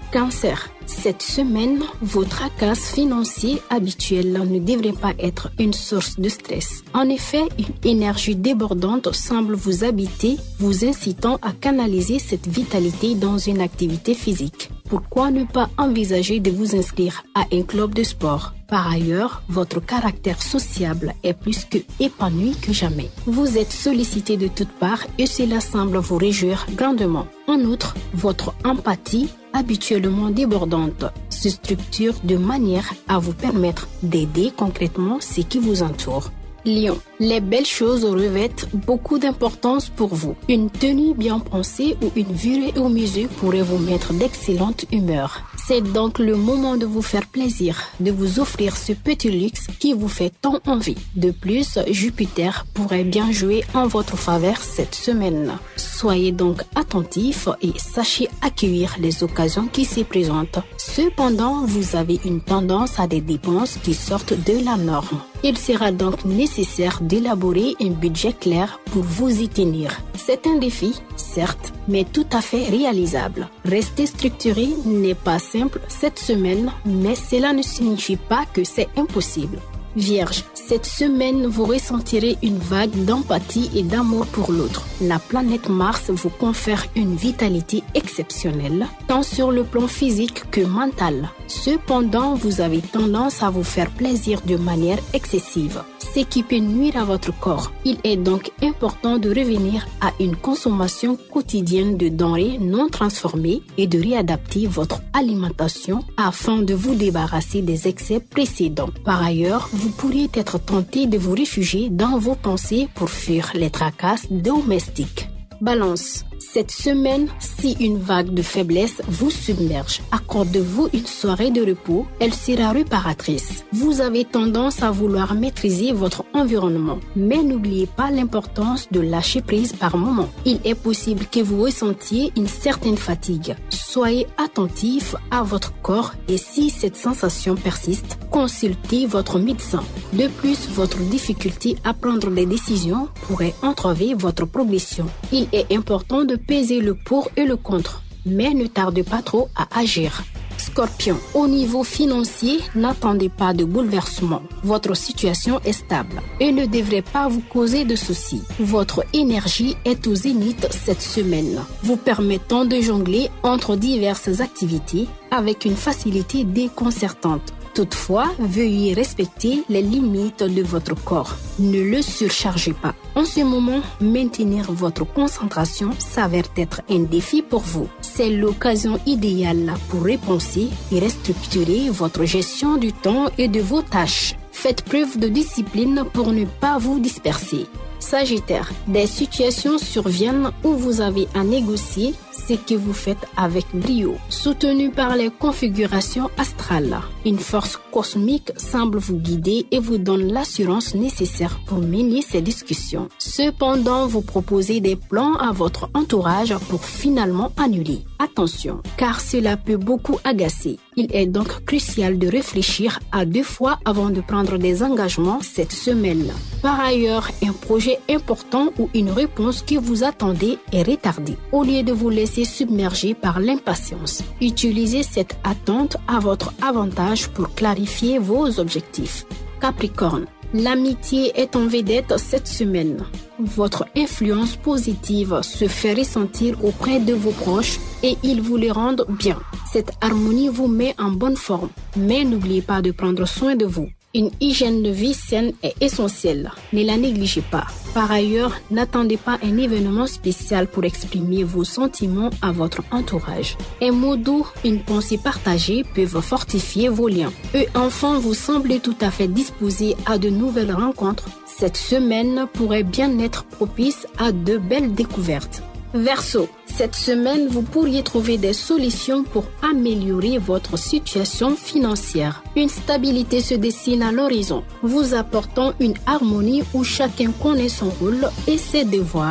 Cancer. Cette semaine, vos tracasses financières habituelles ne devraient pas être une source de stress. En effet, une énergie débordante semble vous habiter, vous incitant à canaliser cette vitalité dans une activité physique. Pourquoi ne pas envisager de vous inscrire à un club de sport? Par ailleurs, votre caractère sociable est plus que épanoui que jamais. Vous êtes sollicité de toutes parts et cela semble vous réjouir grandement. En outre, votre empathie, habituellement débordante, se structure de manière à vous permettre d'aider concrètement ceux qui vous entourent. Lion, les belles choses revêtent beaucoup d'importance pour vous. Une tenue bien pensée ou une virée au musée pourrait vous mettre d'excellente humeur. C'est donc le moment de vous faire plaisir, de vous offrir ce petit luxe qui vous fait tant envie. De plus, Jupiter pourrait bien jouer en votre faveur cette semaine. Soyez donc attentifs et sachez accueillir les occasions qui se présentent. Cependant, vous avez une tendance à des dépenses qui sortent de la norme. Il sera donc nécessaire d'élaborer un budget clair pour vous y tenir. C'est un défi, certes, mais tout à fait réalisable. Rester structuré n'est pas simple cette semaine, mais cela ne signifie pas que c'est impossible. Vierge, cette semaine, vous ressentirez une vague d'empathie et d'amour pour l'autre. La planète Mars vous confère une vitalité exceptionnelle, tant sur le plan physique que mental. Cependant, vous avez tendance à vous faire plaisir de manière excessive, ce qui peut nuire à votre corps. Il est donc important de revenir à une consommation quotidienne de denrées non transformées et de réadapter votre alimentation afin de vous débarrasser des excès précédents. Par ailleurs, vous pourriez être tenté de vous réfugier dans vos pensées pour fuir les tracasses domestiques. Balance. Cette semaine, si une vague de faiblesse vous submerge, accordez-vous une soirée de repos, elle sera réparatrice. Vous avez tendance à vouloir maîtriser votre environnement, mais n'oubliez pas l'importance de lâcher prise par moment. Il est possible que vous ressentiez une certaine fatigue. Soyez attentif à votre corps et si cette sensation persiste, consultez votre médecin. De plus, votre difficulté à prendre des décisions pourrait entraver votre progression. Il est important de peser le pour et le contre, mais ne tardez pas trop à agir. Scorpion, au niveau financier, n'attendez pas de bouleversement. Votre situation est stable et ne devrait pas vous causer de soucis. Votre énergie est au zénith cette semaine, vous permettant de jongler entre diverses activités avec une facilité déconcertante. Toutefois, veuillez respecter les limites de votre corps. Ne le surchargez pas. En ce moment, maintenir votre concentration s'avère être un défi pour vous. C'est l'occasion idéale pour repenser et restructurer votre gestion du temps et de vos tâches. Faites preuve de discipline pour ne pas vous disperser. Sagittaire, des situations surviennent où vous avez à négocier ce que vous faites avec brio. Soutenu par les configurations astrales, une force cosmique semble vous guider et vous donne l'assurance nécessaire pour mener ces discussions. Cependant, vous proposez des plans à votre entourage pour finalement annuler. Attention, car cela peut beaucoup agacer. Il est donc crucial de réfléchir à 2 fois avant de prendre des engagements cette semaine. Par ailleurs, un projet important ou une réponse que vous attendez est retardée. Au lieu de vous laisser submerger par l'impatience, utilisez cette attente à votre avantage pour clarifier vos objectifs. Capricorne, l'amitié est en vedette cette semaine. Votre influence positive se fait ressentir auprès de vos proches et ils vous les rendent bien. Cette harmonie vous met en bonne forme, mais n'oubliez pas de prendre soin de vous. Une hygiène de vie saine est essentielle, ne la négligez pas. Par ailleurs, n'attendez pas un événement spécial pour exprimer vos sentiments à votre entourage. Un mot doux, une pensée partagée peuvent fortifier vos liens. Et enfin, vous semblez tout à fait disposé à de nouvelles rencontres. Cette semaine pourrait bien être propice à de belles découvertes. Verseau, cette semaine, vous pourriez trouver des solutions pour améliorer votre situation financière. Une stabilité se dessine à l'horizon, vous apportant une harmonie où chacun connaît son rôle et ses devoirs.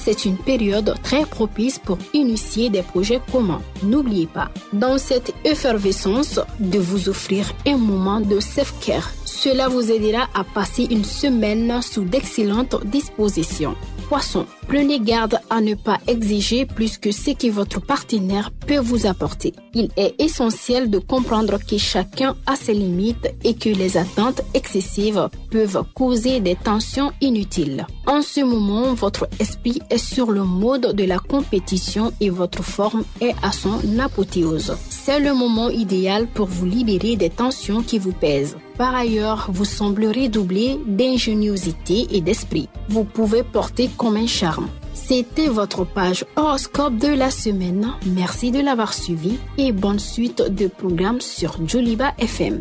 c'est une période très propice pour initier des projets communs. N'oubliez pas, dans cette effervescence, de vous offrir un moment de self-care. Cela vous aidera à passer une semaine sous d'excellentes dispositions. Poisson, prenez garde à ne pas exiger plus que ce que votre partenaire peut vous apporter. Il est essentiel de comprendre que chacun a ses limites et que les attentes excessives peuvent causer des tensions inutiles. En ce moment, votre esprit est sur le mode de la compétition et votre forme est à son apothéose. C'est le moment idéal pour vous libérer des tensions qui vous pèsent. Par ailleurs, vous semblez doublé d'ingéniosité et d'esprit. Vous pouvez porter comme un charme. C'était votre page horoscope de la semaine. Merci de l'avoir suivi et bonne suite de programmes sur Joliba FM.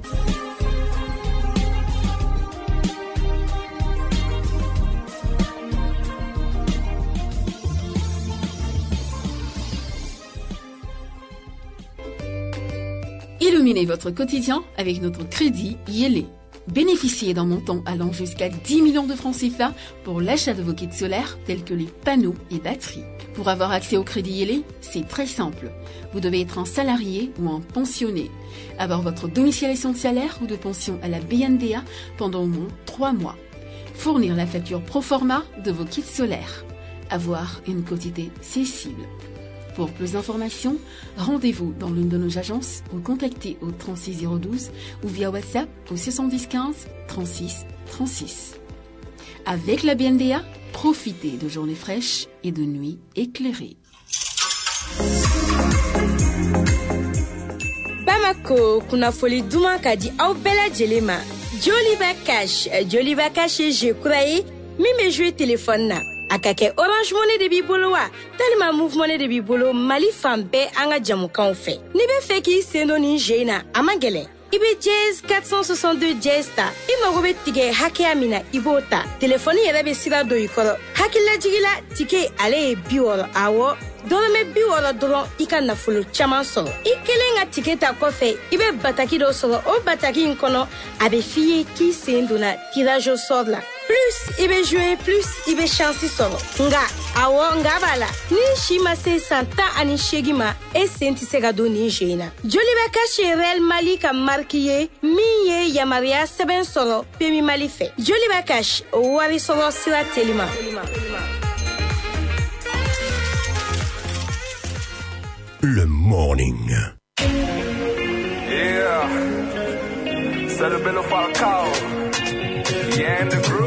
Illuminez votre quotidien avec notre crédit Yélé. Bénéficiez d'un montant allant jusqu'à 10 millions de francs CFA pour l'achat de vos kits solaires tels que les panneaux et batteries. Pour avoir accès au crédit Yélé, c'est très simple. Vous devez être un salarié ou un pensionné, avoir votre domiciliation de salaire ou de pension à la BNDA pendant au moins 3 mois, fournir la facture proforma de vos kits solaires, avoir une quotité cessible. Pour plus d'informations, rendez-vous dans l'une de nos agences ou contactez au 36012 ou via WhatsApp au 70 15 36 36. Avec la BNDA, profitez de journées fraîches et de nuits éclairées. Bamako, kuna foli duma kadi au bella jelema. Joliba Cash je croyais, mais jouer téléphone na. Akake Orange Money de biboloa, tellement Move Money de bibolo Mali fambe anga jamukan fe. Nibe feki sendo ni jena amangele. Ibe jazz 462 jazz ta. Ima robe tige hake amina ibota. Telefoni yere sira do yikoro. Hakila jigila tike ale biworo awo. Dorome biworo doron ika na fulu chaman soro. Ikele nga tiketa kofe ibe bataki do soro o bataki nkono abe fiye ki sendo na tirage au sort la. Plus ibe jouer, plus ibe chansi soro. Nga awo nga bala. Ni shima se santa ani shegima e senti segado ni jena. Joliba Cash Real Mali ka markiye miye yamaria seben soro pemi Mali fe. Joliba Cash wari soro sila telima. Le morning. Yeah. C'est le bel Falcao. Yeah, in the groove.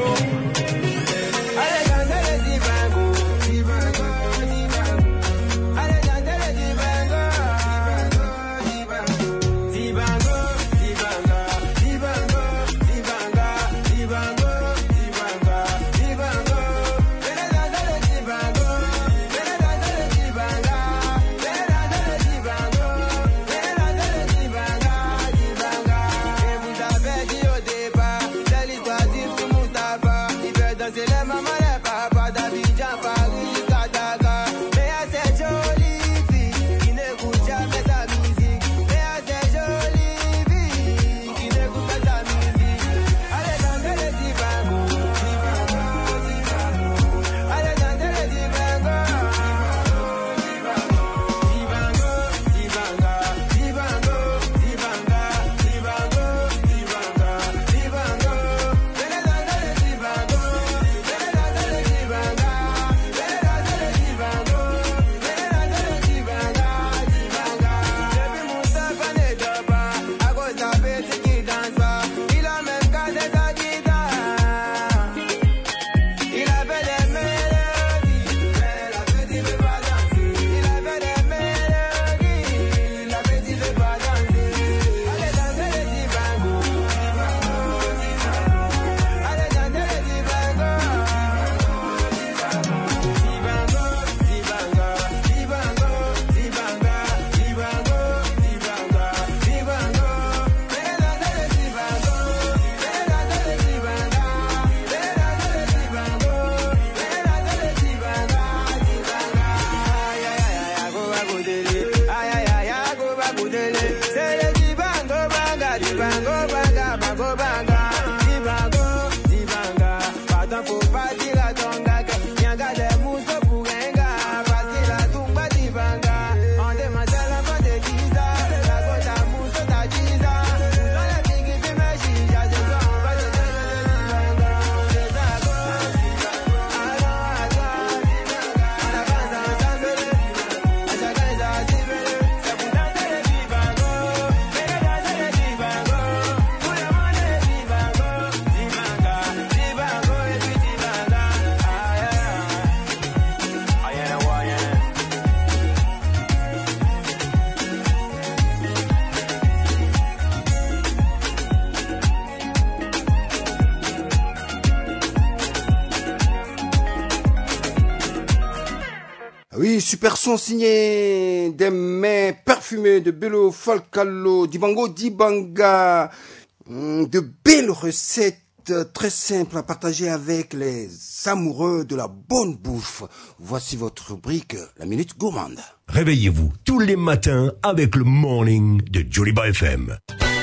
Oui, super son signé des mains parfumées de Bello Falcalo, Dibango Dibanga, de belles recettes très simples à partager avec les amoureux de la bonne bouffe. Voici votre rubrique, la Minute Gourmande. Réveillez-vous tous les matins avec le morning de Joliba FM.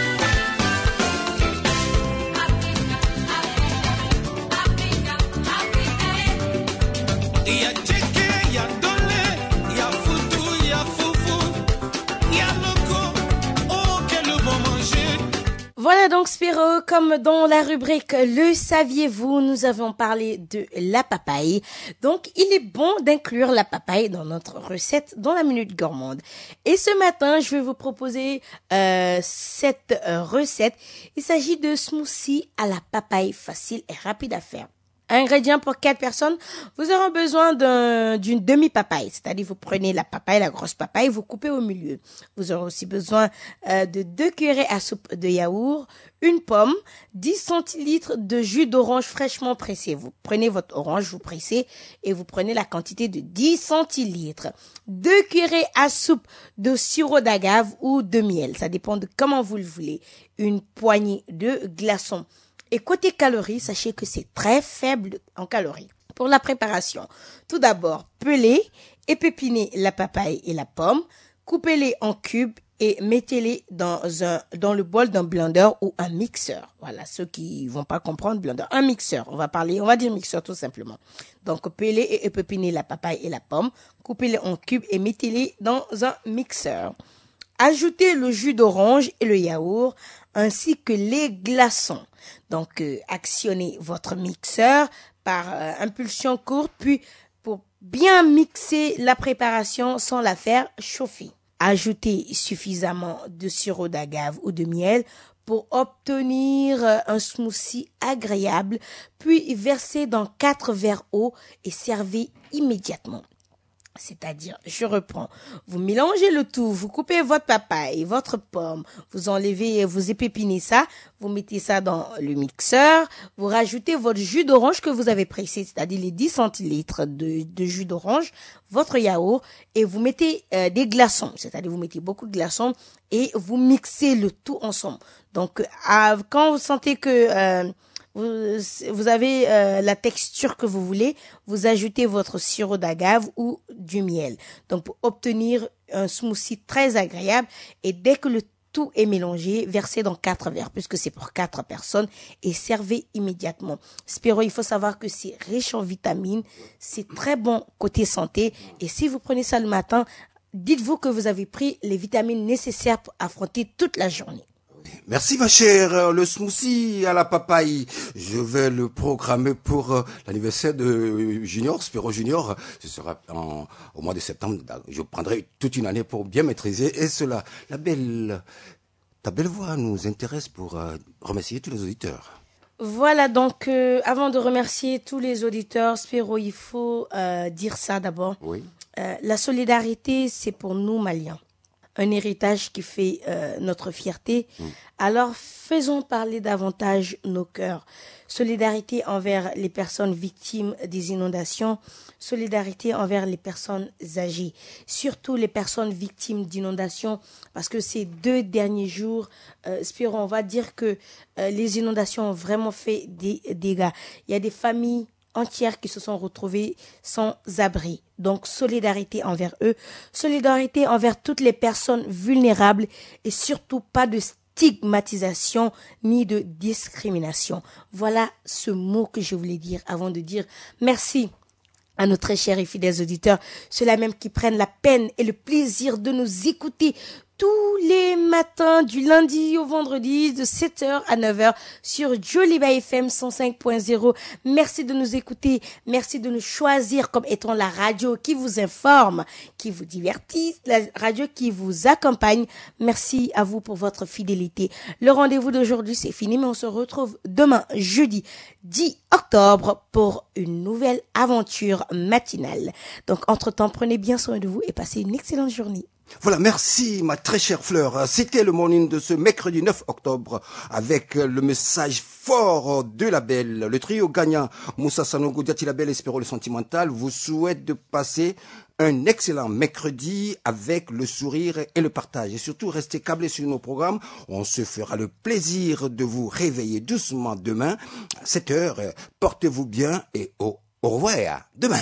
Voilà donc Spiro, comme dans la rubrique Le saviez-vous, nous avons parlé de la papaye. Donc il est bon d'inclure la papaye dans notre recette dans la Minute Gourmande. Et ce matin, je vais vous proposer cette recette. Il s'agit de smoothie à la papaye facile et rapide à faire. Ingrédients pour 4 personnes, vous aurez besoin d'une demi-papaye, c'est-à-dire vous prenez la papaye, la grosse papaye, vous coupez au milieu. Vous aurez aussi besoin de 2 cuillerées à soupe de yaourt, une pomme, 10 centilitres de jus d'orange fraîchement pressé. Vous prenez votre orange, vous pressez et vous prenez la quantité de 10 centilitres. 2 cuillerées à soupe de sirop d'agave ou de miel, ça dépend de comment vous le voulez. Une poignée de glaçons. Et côté calories, sachez que c'est très faible en calories. Pour la préparation, tout d'abord, pelez et pépinez la papaye et la pomme, coupez-les en cubes et mettez-les dans le bol d'un blender ou un mixeur. Voilà, ceux qui vont pas comprendre blender, un mixeur. On va dire mixeur tout simplement. Donc, pelez et pépinez la papaye et la pomme, coupez-les en cubes et mettez-les dans un mixeur. Ajoutez le jus d'orange et le yaourt ainsi que les glaçons. Donc, actionnez votre mixeur par impulsion courte, puis pour bien mixer la préparation sans la faire chauffer. Ajoutez suffisamment de sirop d'agave ou de miel pour obtenir un smoothie agréable, puis versez dans 4 verres d'eau et servez immédiatement. C'est-à-dire, je reprends, vous mélangez le tout, vous coupez votre papaye, votre pomme, vous enlevez, vous épépinez ça, vous mettez ça dans le mixeur, vous rajoutez votre jus d'orange que vous avez pressé, c'est-à-dire les 10 centilitres de jus d'orange, votre yaourt, et vous mettez des glaçons, c'est-à-dire vous mettez beaucoup de glaçons et vous mixez le tout ensemble. Donc, quand vous sentez que vous avez la texture que vous voulez, vous ajoutez votre sirop d'agave ou du miel. Donc pour obtenir un smoothie très agréable, et dès que le tout est mélangé, versez dans 4 verres puisque c'est pour 4 personnes et servez immédiatement. Spiro, il faut savoir que c'est riche en vitamines, c'est très bon côté santé, et si vous prenez ça le matin, dites-vous que vous avez pris les vitamines nécessaires pour affronter toute la journée. Merci ma chère, le smoothie à la papaye, je vais le programmer pour l'anniversaire de Junior, Spiro Junior, ce sera au mois de septembre, je prendrai toute une année pour bien maîtriser, et cela, ta belle voix nous intéresse pour remercier tous les auditeurs. Voilà, donc avant de remercier tous les auditeurs, Spiro, il faut dire ça d'abord. Oui. La solidarité, c'est pour nous Maliens un héritage qui fait notre fierté. Alors faisons parler davantage nos cœurs. Solidarité envers les personnes victimes des inondations, solidarité envers les personnes âgées, surtout les personnes victimes d'inondations, parce que ces 2 derniers jours, Spiro, on va dire que les inondations ont vraiment fait des dégâts. Il y a des familles entières qui se sont retrouvées sans abri. Donc, solidarité envers eux, solidarité envers toutes les personnes vulnérables et surtout pas de stigmatisation ni de discrimination. Voilà ce mot que je voulais dire avant de dire merci à nos très chers et fidèles auditeurs, ceux-là même qui prennent la peine et le plaisir de nous écouter tous les matins du lundi au vendredi de 7h à 9h sur Joliba FM 105.0. Merci de nous écouter, merci de nous choisir comme étant la radio qui vous informe, qui vous divertit, la radio qui vous accompagne. Merci à vous pour votre fidélité. Le rendez-vous d'aujourd'hui c'est fini, mais on se retrouve demain jeudi 10 octobre pour une nouvelle aventure matinale. Donc entre-temps, prenez bien soin de vous et passez une excellente journée. Voilà, merci ma très chère Fleur. C'était le morning de ce mercredi 9 octobre avec le message fort de la belle. Le trio gagnant Moussa Sanogo, Diati la belle, Espéro le sentimental vous souhaite de passer un excellent mercredi avec le sourire et le partage. Et surtout, restez câblés sur nos programmes. On se fera le plaisir de vous réveiller doucement demain à 7h. Portez-vous bien et au revoir demain.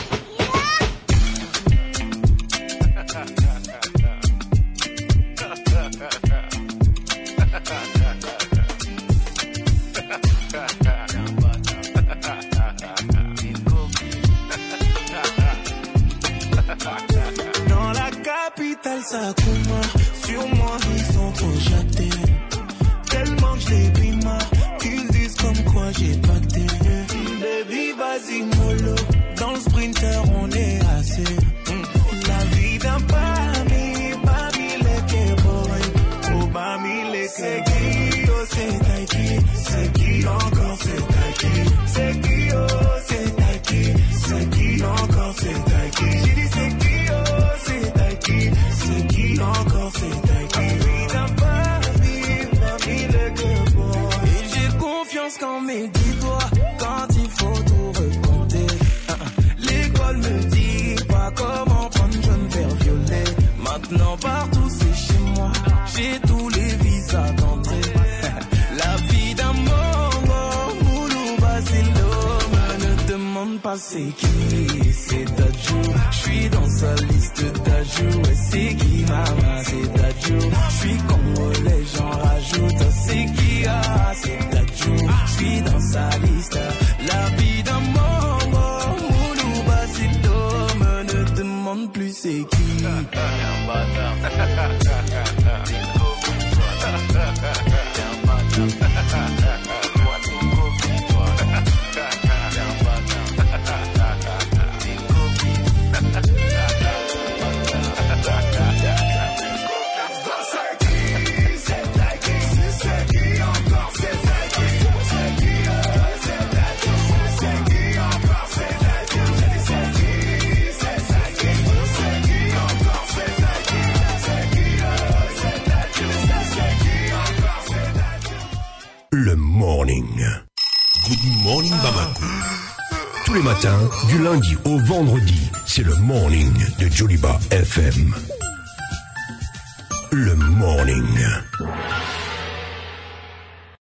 Dans la capitale, ça commence. Sur moi, ils sont trop châtés. Tellement que je les bima. Ils disent comme quoi j'ai pâté. Baby, vas-y, mollo. Dans le sprinter, on est assez. La vie d'un parmi les boy. Oh, parmi les c'est qui, oh, c'est Taiki. C'est qui encore, c'est Taiki. C'est qui, oh, c'est Taiki. C'est qui encore, c'est Taiki. J'ai dit c'est qui, oh, c'est Taiki. C'est qui encore, c'est Taiki. La vie d'un parmi les boy. Et j'ai confiance quand mes dis-toi. Quand il faut tout recompter. L'école me dit pas comment prendre jeune vers violet. Maintenant partout c'est chez moi. J'ai tous les visas d'entrée. La vie d'un mongo, Moulou Basilo. Me demande pas c'est qui, c'est Dadjo. J'suis dans sa liste d'ajouts. Et c'est qui maman, c'est Dadjo. J'suis congolais, j'en rajoute. C'est qui, ah, c'est Dadjo. J'suis dans sa liste. La vie d'un mongo, Moulou Basilo. Me ne demande plus c'est qui. Le morning. Good morning Bamako. Tous les matins, du lundi au vendredi, c'est le morning de Joliba FM. Le morning.